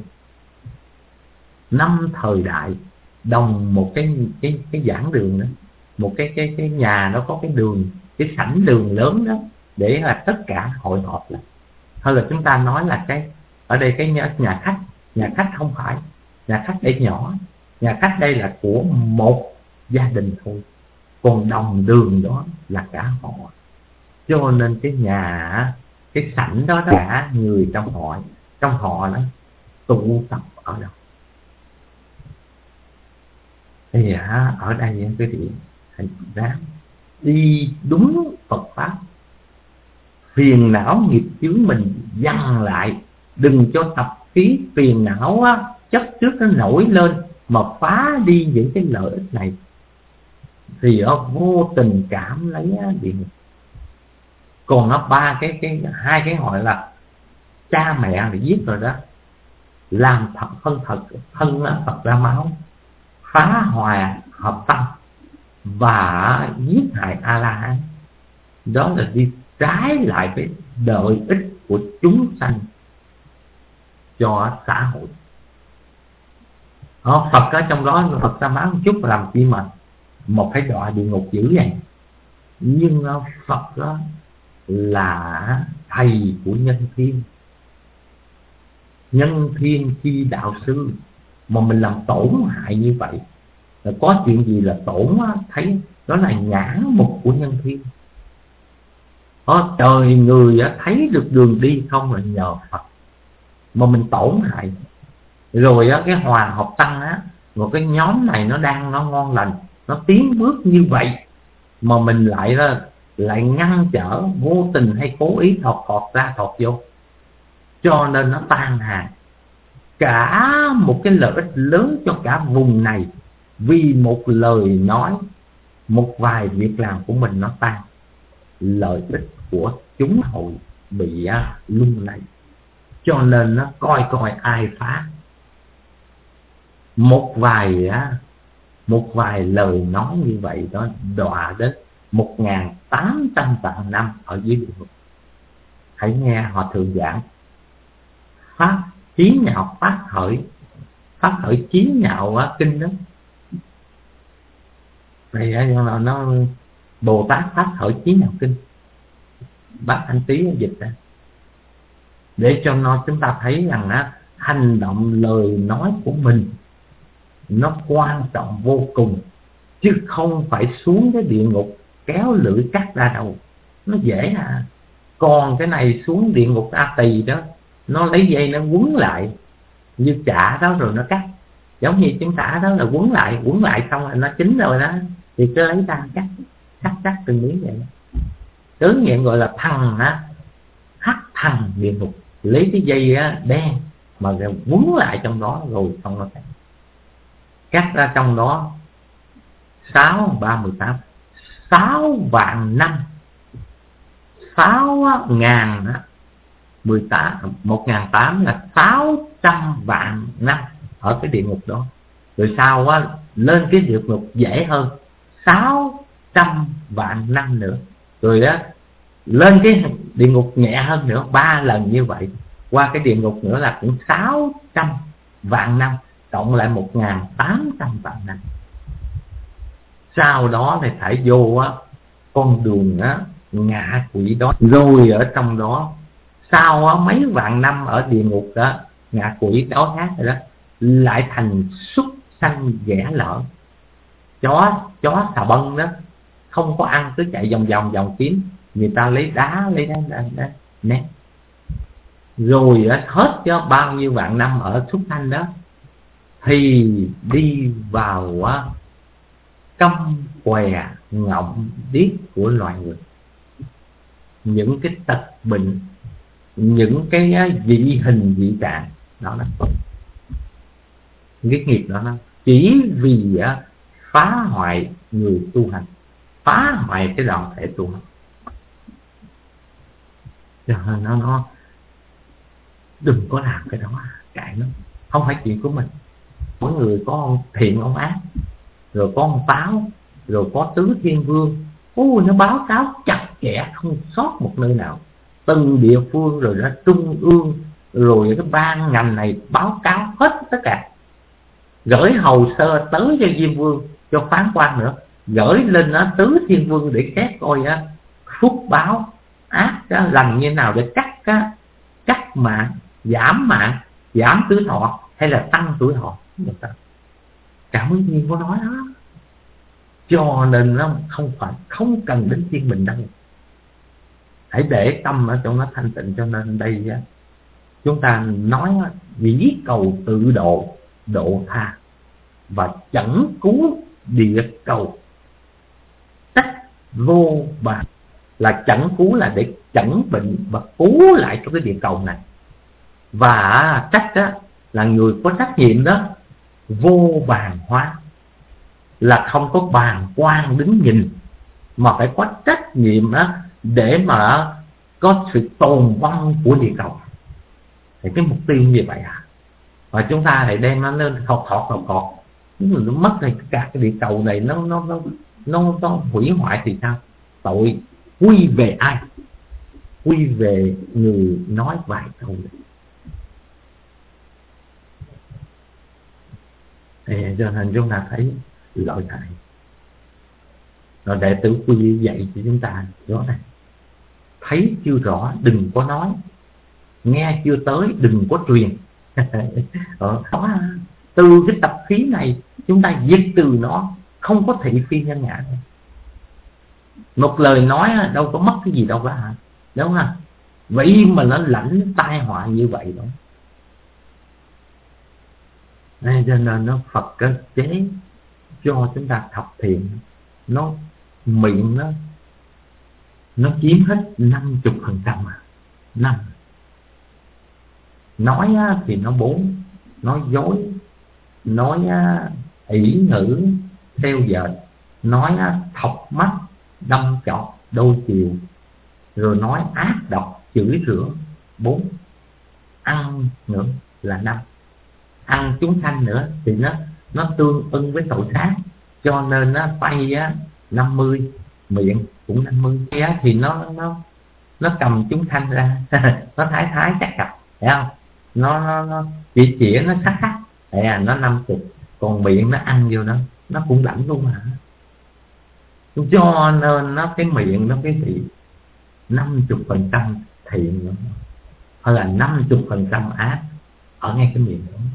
Năm thời đại đồng một cái cái cái giảng đường đó, một cái cái cái nhà nó có cái đường, cái sảnh đường lớn đó để là tất cả hội họp lại. Hay là chúng ta nói là cái ở đây cái nhà, nhà khách, nhà khách không phải, Nhà khách đây nhỏ, nhà khách đây là của một gia đình thôi, còn đồng đường đó là cả họ. Cho nên cái nhà, cái sảnh đó, đó cả người trong họ, trong họ đó tụ tập ở đâu. Thì ở đây cái điểm thầy ráng đi đúng Phật pháp, phiền não nghiệp chướng mình dằn lại, đừng cho tập khí phiền não á, chấp trước nó nổi lên mà phá đi những cái lợi ích này, thì nó vô tình cảm lấy địa ngục. Còn nó ba cái cái hai cái gọi là cha mẹ là giết rồi đó, làm thật phân thật thân Phật ra máu, phá hòa hợp tâm và giết hại A La Hán, đó là đi trái lại với lợi ích của chúng sanh cho xã hội. Đó, Phật ở trong đó, Phật ra máu một chút làm chi mà một phải đọa địa ngục dữ vậy. Nhưng Phật đó là thầy của nhân thiên, nhân thiên chi đạo sư, mà mình làm tổn hại như vậy là có chuyện gì là tổn á, thấy đó là nhãn mục của nhân thiên. Đó, trời người á, thấy được đường đi không là nhờ Phật, mà mình tổn hại rồi á, cái hòa hợp tăng á, một cái nhóm này nó đang nó ngon lành, nó tiến bước như vậy mà mình lại là lại ngăn trở, vô tình hay cố ý thọt thọt ra thọt vô, cho nên nó tan hàng cả một cái lợi ích lớn cho cả vùng này. Vì một lời nói, một vài việc làm của mình nó tan, lợi ích của chúng hội bị lung lay, cho nên nó coi coi ai phá. Một vài một vài lời nói như vậy đó đọa đến một nghìn tám trăm vạn năm ở dưới địa ngục. Hãy nghe họ thường giảng pháp chí nhạo phát khởi, phát khởi chí nhạo á, kinh đó. Này nó, nó Bồ Tát phát khởi chí nhạo kinh, bác Anh Tý dịch ra để cho nó chúng ta thấy rằng á, hành động lời nói của mình nó quan trọng vô cùng, chứ không phải xuống cái địa ngục kéo lưỡi cắt ra đâu, nó dễ à. Còn cái này xuống địa ngục A Tỳ đó, nó lấy dây nó quấn lại như chả đó rồi nó cắt, giống như chúng ta đó là quấn lại, quấn lại xong rồi nó chín rồi đó, thì cứ lấy ra cắt cắt cắt từng miếng vậy. Tướng nghiệm gọi là thần á, hắc thần địa ngục, lấy cái dây á, đen mà quấn lại trong đó rồi xong nó cắt cắt ra trong đó sáu ba mười tám sáu vạn năm, sáu ngàn mười tám một ngàn tám là sáu trăm vạn năm ở cái địa ngục đó. Rồi sau á, lên cái địa ngục dễ hơn sáu trăm vạn năm nữa, rồi đó lên cái địa ngục nhẹ hơn nữa ba lần như vậy, qua cái địa ngục nữa là cũng sáu trăm vạn năm, cộng lại một ngàn tám trăm vạn năm. Sau đó thì phải vô á, con đường á, ngạ quỷ đó, rồi ở trong đó sau á, mấy vạn năm ở địa ngục đó, ngạ quỷ đó hát rồi đó, lại thành súc sanh ghẻ lỡ, chó chó xà bân đó, không có ăn, cứ chạy vòng vòng vòng kiếm người ta, lấy đá lấy đá, đá, đá nét. Rồi á, hết cho bao nhiêu vạn năm ở súc sanh đó thì đi vào á, câm què ngọng điếc của loài người. Những cái tật bệnh, những cái dị hình dị trạng đó, đó cái nghiệp đó, đó chỉ vì á, phá hoại người tu hành, phá hoại cái đoàn thể tu hành. Rồi nó nó đừng có làm cái đó, cãi nó không phải chuyện của mình. Mỗi người có ông thiện ông ác, rồi có ông táo, rồi có tứ thiên vương. Ôi, nó báo cáo chặt chẽ không sót một nơi nào, từng địa phương rồi nó trung ương, rồi cái ban ngành này báo cáo hết tất cả, gửi hồ sơ tới cho Diêm Vương, cho phán quan nữa, gửi lên nó tứ thiên vương để xét coi á, phúc báo ác á, lành như nào để cắt á, cắt mạng, giảm mạng, giảm tuổi thọ hay là tăng tuổi thọ. Cảm ứng nhiên có nói đó. Cho nên nó không phải không cần đến thiên bình đâu, hãy để tâm ở trong nó thanh tịnh. Cho nên đây chúng ta nói chỉ cầu tự độ, độ tha và chẳng cứu địa cầu tách vô bạc. Là chẳng cứu là để chẳng bệnh và cứu lại cho cái địa cầu này. Và trách đó là người có trách nhiệm đó, vô bàn hóa là không có bàn quan đứng nhìn, mà phải có trách nhiệm đó để mà có sự tồn vong của địa cầu. Thì cái mục tiêu như vậy à. Và chúng ta lại đem nó lên thọt thọt thọt thọt, nó mất rồi cả cái địa cầu này, nó nó nó nó, nó hủy hoại thì sao? Tội quy về ai? Quy về người nói vài câu này. Thì cho nên chúng ta thấy lợi hại. Rồi đệ tử quy dạy cho chúng ta rõ này: thấy chưa rõ đừng có nói, nghe chưa tới đừng có truyền. Ờ, đó, từ cái tập khí này chúng ta diệt từ nó, không có thị phi nhân ngã. Một lời nói đâu có mất cái gì đâu cả hả? Đúng không? Vậy mà nó lãnh tai họa như vậy đó. Nên cho nên nó Phật cái chế cho chúng ta thập thiện, nó miệng nó nó chiếm hết năm chục phần trăm à. Năm nói thì nó bốn, nói dối, nói ỷ ngữ theo dệt, nói thọc mắt đâm chọt đôi chiều, rồi nói ác độc chửi rủa bốn, ăn nữa là năm. Ăn chúng sanh nữa thì nó nó tương ưng với tội sát, cho nên nó tay á năm mươi, miệng cũng năm mươi. Á thì nó nó nó cầm chúng sanh ra nó thái thái chắc cặp, thấy không? Nó nó nó chỉ chỉ nó sắc sắc, à, nó năm chục, còn miệng nó ăn vô đó nó cũng lãnh luôn hả? Cho nên nó cái miệng nó cái gì năm chục phần trăm thiện nữa, hay là năm chục phần trăm ác ở ngay cái miệng đó.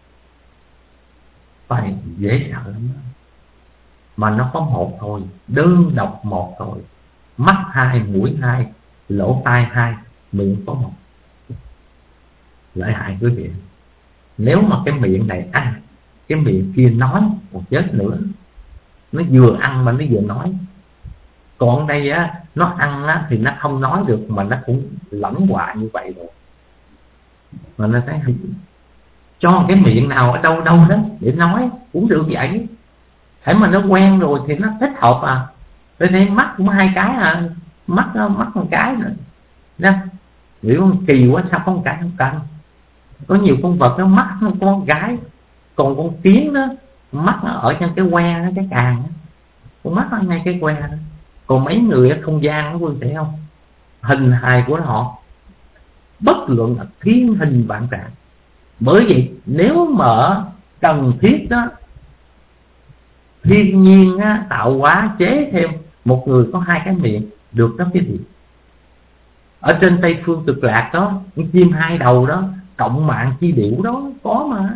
Phải dễ sợ lắm đó. Mà nó có một thôi, đơn độc một thôi. Mắt hai, mũi hai, lỗ tai hai, miệng có một. Lợi hại quý vị. Nếu mà cái miệng này ăn, cái miệng kia nói, còn chết nữa. Nó vừa ăn mà nó vừa nói. Còn đây á, nó ăn á, thì nó không nói được, mà nó cũng lẫn hoạ như vậy rồi. Mà nó thấy cho cái miệng nào ở đâu đâu đó để nói cũng được vậy. Thế mà nó quen rồi thì nó thích hợp à. Tôi thấy mắt cũng hai cái à, mắt mắt một cái nữa. Nè, nghĩ con kỳ quá sao có một cái không cần. Có nhiều con vật nó mắt nó có một cái, còn con kiến đó mắt nó ở trên cái que nó, cái càng đó. Con mắt nó ngay cái que đó. Còn mấy người ở không gian nó quý vị thấy không, hình hài của họ bất luận là thiên hình vạn trạng. Bởi vậy nếu mà cần thiết đó, thiên nhiên á, tạo hóa chế thêm một người có hai cái miệng được đó cái gì. Ở trên Tây Phương Cực Lạc đó, con chim hai đầu đó, cộng mạng chi điểu đó, có mà.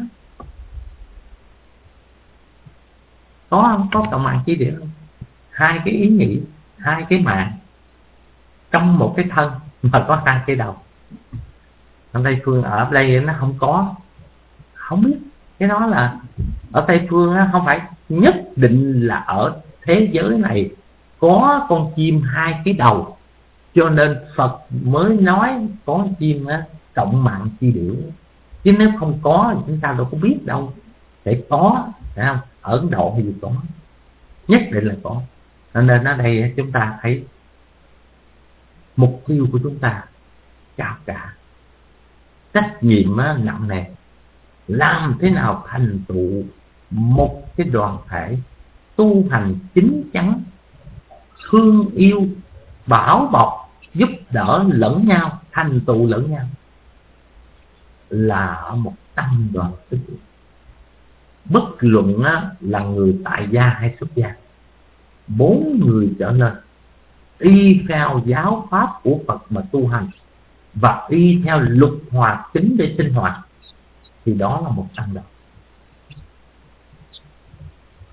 Có không? Có cộng mạng chi điểu không? Hai cái ý nghĩ, hai cái mạng trong một cái thân mà có hai cái đầu. Ở Tây Phương, ở đây nó không có, không biết. Cái đó là ở Tây Phương á, không phải nhất định là ở thế giới này có con chim hai cái đầu, cho nên Phật mới nói có chim á, cộng mạng chi điểu. Chứ nếu không có chúng ta đâu có biết đâu. Để có, phải không? Ở Ấn Độ thì có, nhất định là có. Nên ở đây chúng ta thấy mục tiêu của chúng ta cao cả, trách nhiệm nặng nề, làm thế nào thành tựu một cái đoàn thể tu hành chính chắn, thương yêu, bảo bọc, giúp đỡ lẫn nhau, thành tựu lẫn nhau, là ở một tâm đoàn kết. Bất luận là người tại gia hay xuất gia, bốn người trở lên, y theo giáo pháp của Phật mà tu hành và y theo luật hòa kính để sinh hoạt, thì đó là một tăng đoàn.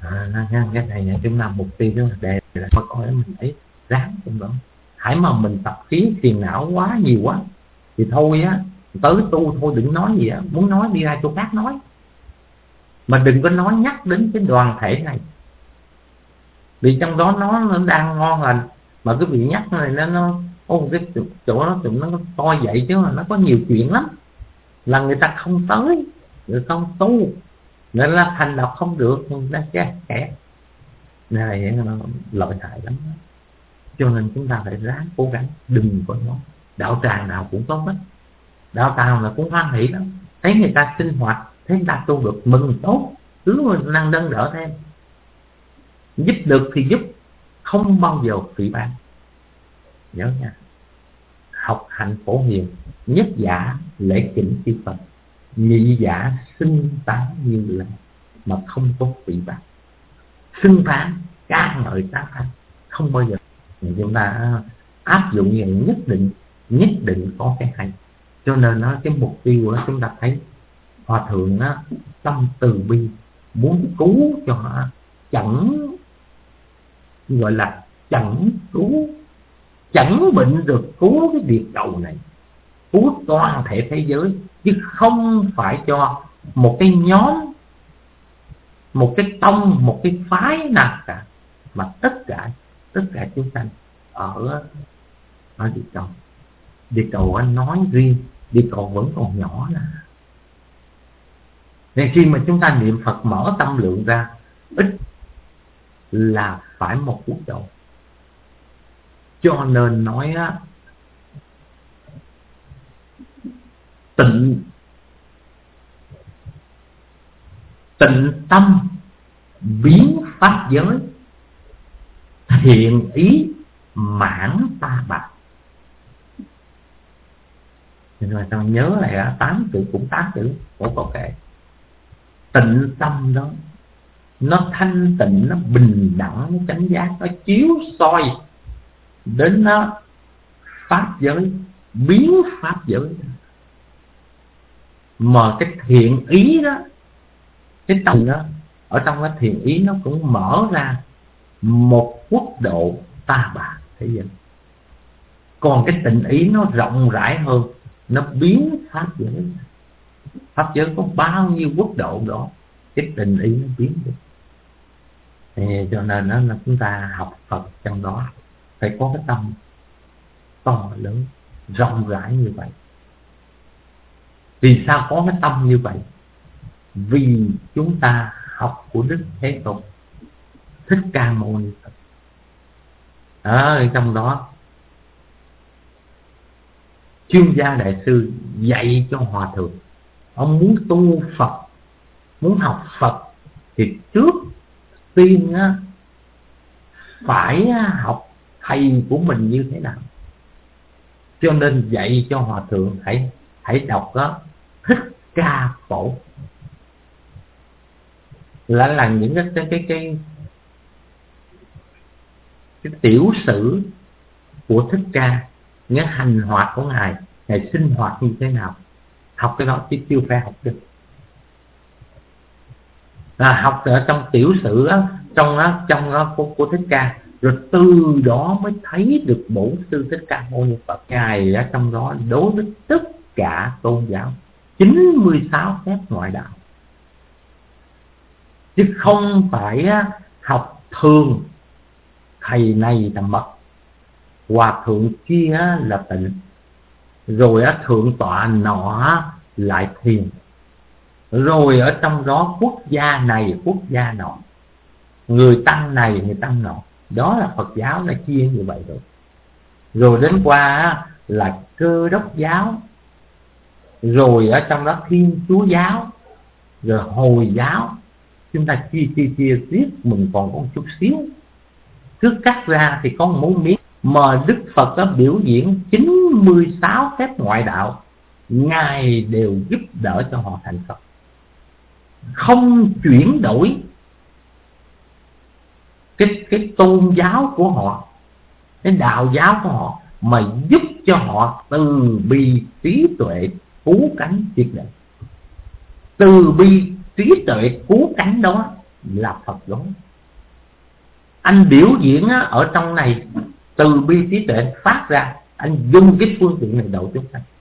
à, cái này là chúng ta mục tiêu đó đề là phải coi mình phải ráng trong đó. Hãy mà mình tập khí phiền não quá nhiều quá thì thôi á, tới tu thôi, đừng nói gì á, muốn nói đi ra chỗ khác nói, mà đừng có nói nhắc đến cái đoàn thể này, vì trong đó nó, nó đang ngon lành, mà cái vị nhắc này nó nó ô cái chỗ nó tụi nó coi vậy chứ mà nó có nhiều chuyện lắm, là người ta không tới, người không tu, nên là thành đọc không được, người ta chết kẹt này, nó lợi hại lắm. Cho nên chúng ta phải ráng cố gắng, đừng có nói. Đạo tràng nào cũng có hết, đạo tràng là cũng hoan hỷ lắm, thấy người ta sinh hoạt, thấy người ta tu được mừng tốt, cứ năng nâng đỡ thêm, giúp được thì giúp, không bao giờ phỉ báng. Nhớ nha, học hành phổ hiền, nhất giả lễ kính chư Phật, nhị giả xưng tán như là, mà không có phỉ báng. Xưng tán ca ngợi tán thành không bao giờ. Chúng ta áp dụng như nhất định nhất định có cái hay. Cho nên nó cái mục tiêu đó, chúng ta thấy hòa thượng đó, tâm từ bi, muốn cứu cho họ, chẳng gọi là chẳng cứu, chẳng bệnh được cứu cái địa cầu này, cứu toàn thể thế giới, chứ không phải cho một cái nhóm, một cái tông, một cái phái nào cả, mà tất cả tất cả chúng sanh ở ở địa cầu. Địa cầu anh nói riêng, địa cầu vẫn còn nhỏ nè. Nên khi mà chúng ta niệm Phật mở tâm lượng ra, ít là phải một quốc độ. Cho nên nói á, tịnh tịnh tâm biến pháp giới, thiện ý mãn ta bạc. Rồi sao nhớ lại tám chữ, cũng tám chữ của câu kệ. Tịnh tâm đó, nó thanh tịnh, nó bình đẳng, nó chánh giác, nó chiếu soi đến nó pháp giới, biến pháp giới. Mà cái thiện ý đó, cái tâm đó, ở trong cái thiện ý nó cũng mở ra một quốc độ ta bà thế giới. Còn cái tịnh ý nó rộng rãi hơn, nó biến pháp giới. Pháp giới có bao nhiêu quốc độ đó, cái tình ý nó biến được. Thì cho nên đó là chúng ta học Phật trong đó phải có cái tâm to lớn, rộng rãi như vậy. Vì sao có cái tâm như vậy? Vì chúng ta học của Đức Thế Tôn Thích Ca Mâu Ni Phật. Ở trong đó chuyên gia đại sư dạy cho hòa thượng, ông muốn tu Phật, muốn học Phật thì trước tiên á, phải học thầy của mình như thế nào. Cho nên dạy cho hòa thượng hãy hãy đọc đó, Thích Ca Phổ, là là những cái cái cái cái, cái tiểu sử của Thích Ca, những hành hoạt của ngài, ngài sinh hoạt như thế nào. Học cái đó chứ chưa phải học được. À, học ở trong tiểu sử đó, trong đó, trong đó của, của Thích Ca, rồi từ đó mới thấy được bổn sư Thích Ca Mâu Ni Phật. Ngài ở trong đó đối với tất cả tôn giáo, chín mươi sáu phép ngoại đạo, chứ không phải học thường thầy này là mật, hòa thượng kia là tịnh, rồi thượng tọa nọ lại thiền, rồi ở trong đó quốc gia này quốc gia nọ, người tăng này người tăng nọ. Đó là Phật giáo đã chia như vậy rồi. Rồi đến qua là Cơ Đốc giáo, rồi ở trong đó Thiên Chúa giáo, rồi Hồi giáo. Chúng ta chia chia chia tiếp, mình còn có một chút xíu, cứ cắt ra thì có một miếng. Mà Đức Phật đã biểu diễn chín mươi sáu phép ngoại đạo, ngài đều giúp đỡ cho họ thành Phật, không chuyển đổi cái cái tôn giáo của họ, cái đạo giáo của họ, mà giúp cho họ từ bi trí tuệ cứu cánh triệt để. Từ bi trí tuệ cứu cánh đó là Phật đó. Anh biểu diễn á, ở trong này từ bi trí tuệ phát ra, anh dùng cái phương tiện này độ chúng sanh.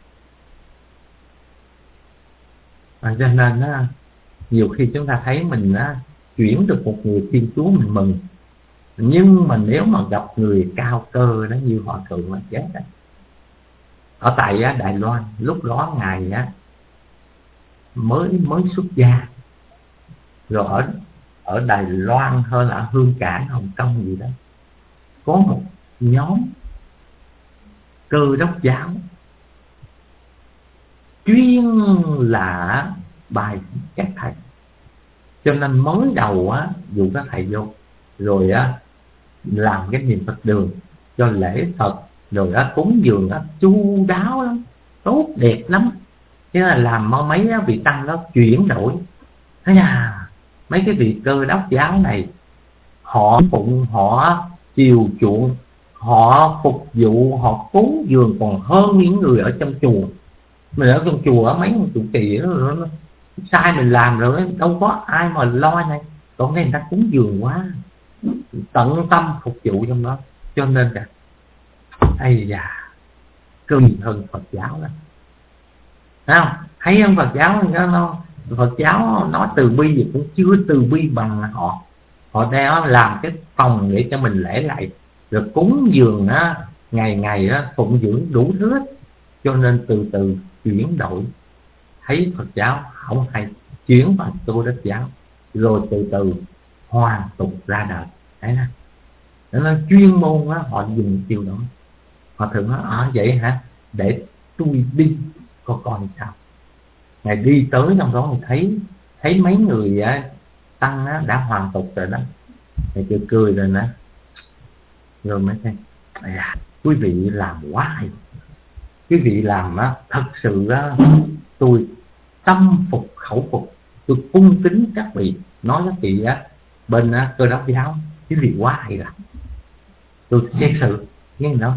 À, cho nên á, nhiều khi chúng ta thấy mình á, chuyển được một người Thiên Chúa mình mừng, nhưng mà nếu mà gặp người cao cơ đó như Hòa Thượng là chết đó. Ở tại á, Đài Loan lúc đó ngài á, mới mới xuất gia, rồi ở ở Đài Loan hơn là Hương Cảng, Hồng Kông gì đó, có một nhóm Cơ Đốc giáo chuyên là bài các thầy. Cho nên mới đầu á, dụ các thầy vô rồi á, làm cái niệm Phật đường cho lễ Phật, rồi á, cúng dường á, chu đáo lắm, tốt đẹp lắm. Thế là làm mấy vị tăng đó chuyển đổi. Thế à, mấy cái vị Cơ Đốc giáo này họ phụng, họ chiều chuộng, họ phục vụ, họ cúng dường còn hơn những người ở trong chùa. Mình ở trong chùa ở mấy chục kỳ đó, nó, nó sai mình làm rồi đâu có ai mà lo này. Còn người ta cúng dường quá, tận tâm phục vụ trong đó. Cho nên là ây da, cưng hơn Phật giáo đó. Thấy không? Thấy không? Phật giáo nó, nó Phật giáo nói từ bi thì cũng chưa từ bi bằng họ. Họ đeo làm cái phòng để cho mình lễ lại, rồi cúng dường á, ngày ngày á, phụng dưỡng đủ thứ hết. Cho nên từ từ chuyển đổi. Thấy Phật giáo không hay, chuyển vào Tô Đốc giáo, rồi từ từ hoàn tục ra đời. Đấy nè, nó chuyên môn á, họ dùng chiều đó. Họ thường nói ở vậy hả, để tôi đi có con sao. Ngày đi tới trong đó thì thấy thấy mấy người á, tăng á, đã hoàn tục rồi đó, thì cười cười rồi nè, rồi mới thấy à, quý vị làm quá hay, quý vị làm á, thật sự á, tôi tâm phục khẩu phục, tôi cung kính các vị. Nói các vị á, bên á, Cơ Đốc giáo quý vị quá hay rồi, tôi xét sự nghe đâu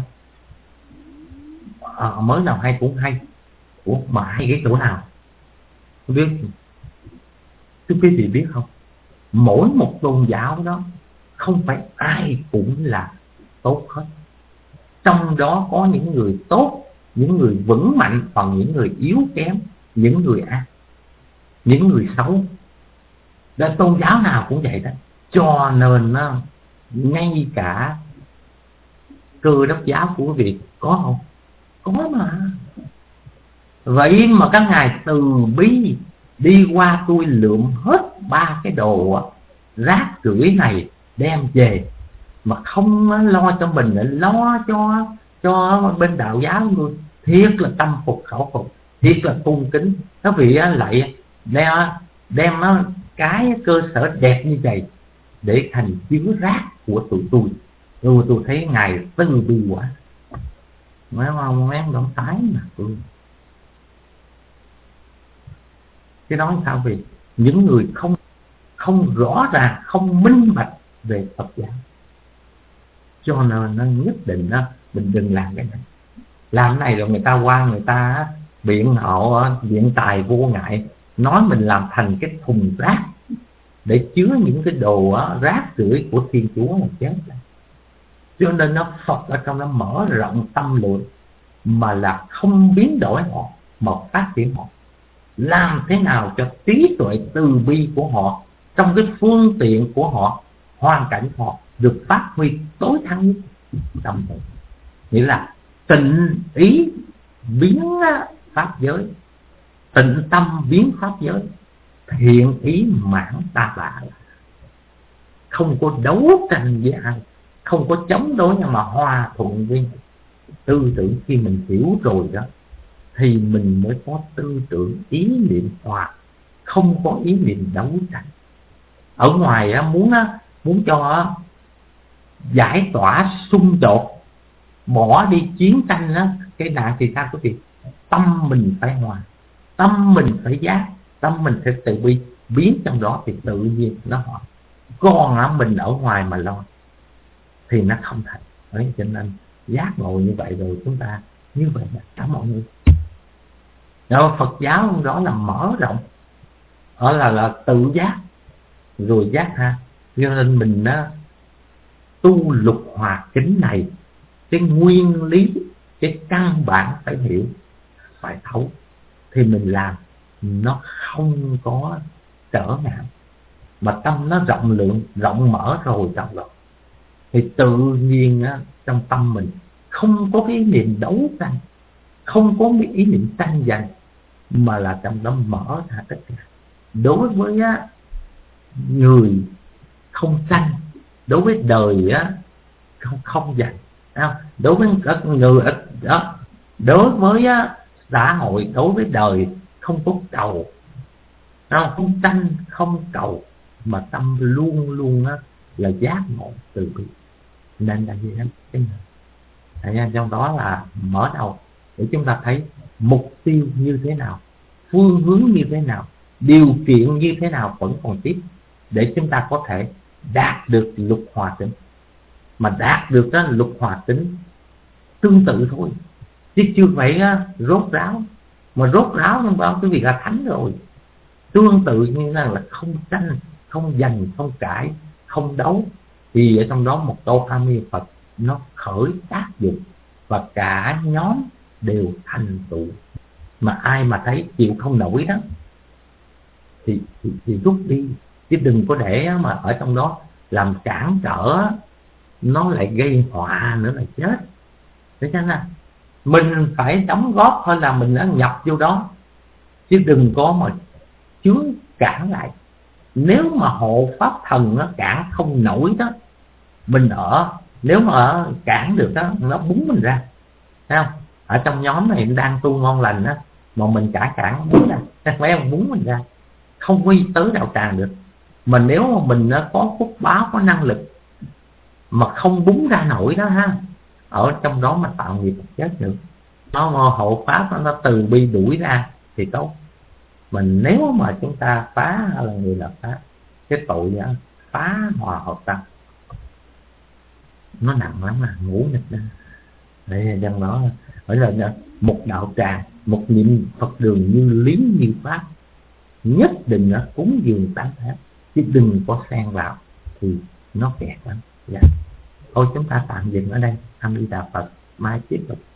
à, mới nào hay cũng hay. Ủa mà hay cái chỗ nào không biết. Thưa quý vị biết không, mỗi một tôn giáo đó không phải ai cũng là tốt hết. Trong đó có những người tốt, những người vững mạnh, còn những người yếu kém, những người ác, những người xấu. Đó, tôn giáo nào cũng vậy đó. Cho nên nó ngay cả Cơ Đốc giáo của quý vị có không? Có mà. Vậy mà các ngài từ bi đi qua tôi lượm hết ba cái đồ rác rưởi này đem về, mà không lo cho mình, lo cho cho bên đạo giáo luôn. Thiệt là tâm phục khẩu phục, thiệt là cung kính. Các vị lại đem, đem nó cái cơ sở đẹp như vậy để thành chứa rác của tụi tôi. Tôi, tôi thấy ngài từ bi quá. Mấy ông mấy ông động tái mà tôi. Cái đó sao? Vì những người không không rõ ràng, không minh bạch về Phật giáo, cho nên nó nhất định đó, mình đừng làm cái này. Làm cái này rồi người ta qua, người ta biện hộ, biện tài vô ngại, nói mình làm thành cái thùng rác để chứa những cái đồ rác rưởi của Thiên Chúa là chết. Cho nên nó Phật ở trong nó mở rộng tâm lượng, mà là không biến đổi họ, mà phát triển họ. Làm thế nào cho trí tuệ từ bi của họ, trong cái phương tiện của họ, hoàn cảnh họ được phát huy tối thắng nhất tâm tự. Nghĩa là tịnh ý biến pháp giới, tịnh tâm biến pháp giới, thiện ý mãn ta bà. Không có đấu tranh với ai, không có chống đối, nhưng mà hòa thuận với tư tưởng. Khi mình hiểu rồi đó thì mình mới có tư tưởng ý niệm hòa, không có ý niệm đấu tranh. Ở ngoài á, muốn á, muốn cho giải tỏa xung đột, bỏ đi chiến tranh á, cái nạn thì sao quý vị? Tâm mình phải hòa, tâm mình phải giác, tâm mình phải từ bi, biến trong đó thì tự nhiên nó hòa. Còn á, mình ở ngoài mà lo thì nó không thành. Đấy, cho nên giác ngộ như vậy rồi chúng ta như vậy là cả mọi người. Rồi Phật giáo đó là mở rộng, đó là, là tự giác. rồi giác ha. Cho nên mình á, tu lục hòa kính này, cái nguyên lý, cái căn bản phải hiểu, phải thấu, thì mình làm nó không có trở ngại. Mà tâm nó rộng lượng, rộng mở rồi rộng rồi, thì tự nhiên á, trong tâm mình không có cái ý niệm đấu tranh, không có cái ý niệm tranh giành, mà là trong đó mở ra tất cả. Đối với á, người không tranh, đối với đời á, không, không giành, đối với các người đó, đối với á, xã hội, đối với đời không có cầu, không tranh, không cầu, mà tâm luôn luôn á, là giác ngộ từ bi. Nên là gì đó, cái này trong đó là mở đầu để chúng ta thấy mục tiêu như thế nào, phương hướng như thế nào, điều kiện như thế nào vẫn còn tiếp, để chúng ta có thể đạt được lục hòa tính. Mà đạt được đó, lục hòa tính tương tự thôi, chứ chưa phải á, rốt ráo. Mà rốt ráo không bao cái việc là thánh rồi. Tương tự như là, là không tranh, không giành, không cãi, không đấu, thì ở trong đó một câu A Di Phật nó khởi tác dụng, và cả nhóm đều thành tựu. Mà ai mà thấy chịu không nổi đó thì, thì, thì rút đi, chứ đừng có để mà ở trong đó làm cản trở, nó lại gây họa nữa là chết. Thế cho nên mình phải đóng góp hơn là mình đã nhập vô đó, chứ đừng có mà chướng cản lại. Nếu mà hộ pháp thần nó cản không nổi đó, mình ở, nếu mà ở cản được đó, nó búng mình ra, thấy không? Ở trong nhóm này đang tu ngon lành đó, mà mình cản cản búng ra, mấy ông búng mình ra, không quy tới đạo tràng được. Mà nếu mà mình có phúc báo, có năng lực mà không búng ra nổi đó ha, ở trong đó mà tạo nghiệp chết nữa. Nó mà hộ pháp nó, nó từ bi đuổi ra thì tốt. Mình nếu mà chúng ta phá, hay là người là phá, cái tội đó, phá hòa hợp tâm, nó nặng lắm, là ngũ nghịch đó. Đây trong đó ở là một đạo tràng, một niệm Phật đường như lý như pháp, nhất định là cúng dường tán thán, chứ đừng có xen vào thì nó kẹt lắm. Dạ. Thôi chúng ta tạm dừng ở đây. A Di Đà Phật, mai tiếp tục.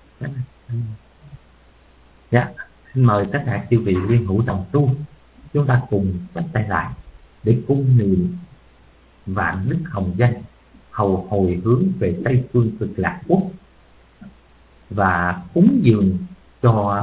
Dạ. Xin mời tất cả chư vị liên hữu đồng tu, chúng ta cùng chắp tay lại để cung niệm vạn đức hồng danh, hầu hồi hướng về Tây Phương Cực Lạc Quốc, và cúng dường cho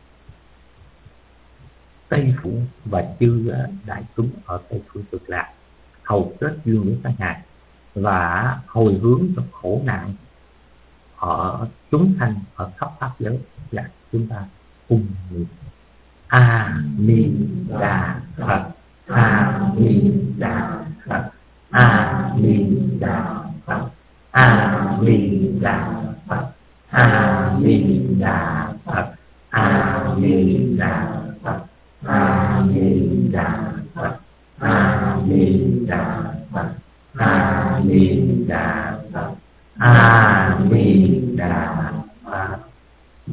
Tây Phủ và chư đại chúng ở Tây Phương Cực Lạc, hầu kết duyên với các ngài, và hồi hướng cho khổ nạn ở chúng sanh ở khắp pháp giới. Dạ, chúng ta cùng niệm A Di Đà Phật, A Di Đà Phật, A Di Đà Phật, A Di Đà Phật, A Di Đà Phật, A Di Đà Phật, A Di Đà Phật, A Di Đà Phật, A Di Đà Phật, A Di Đà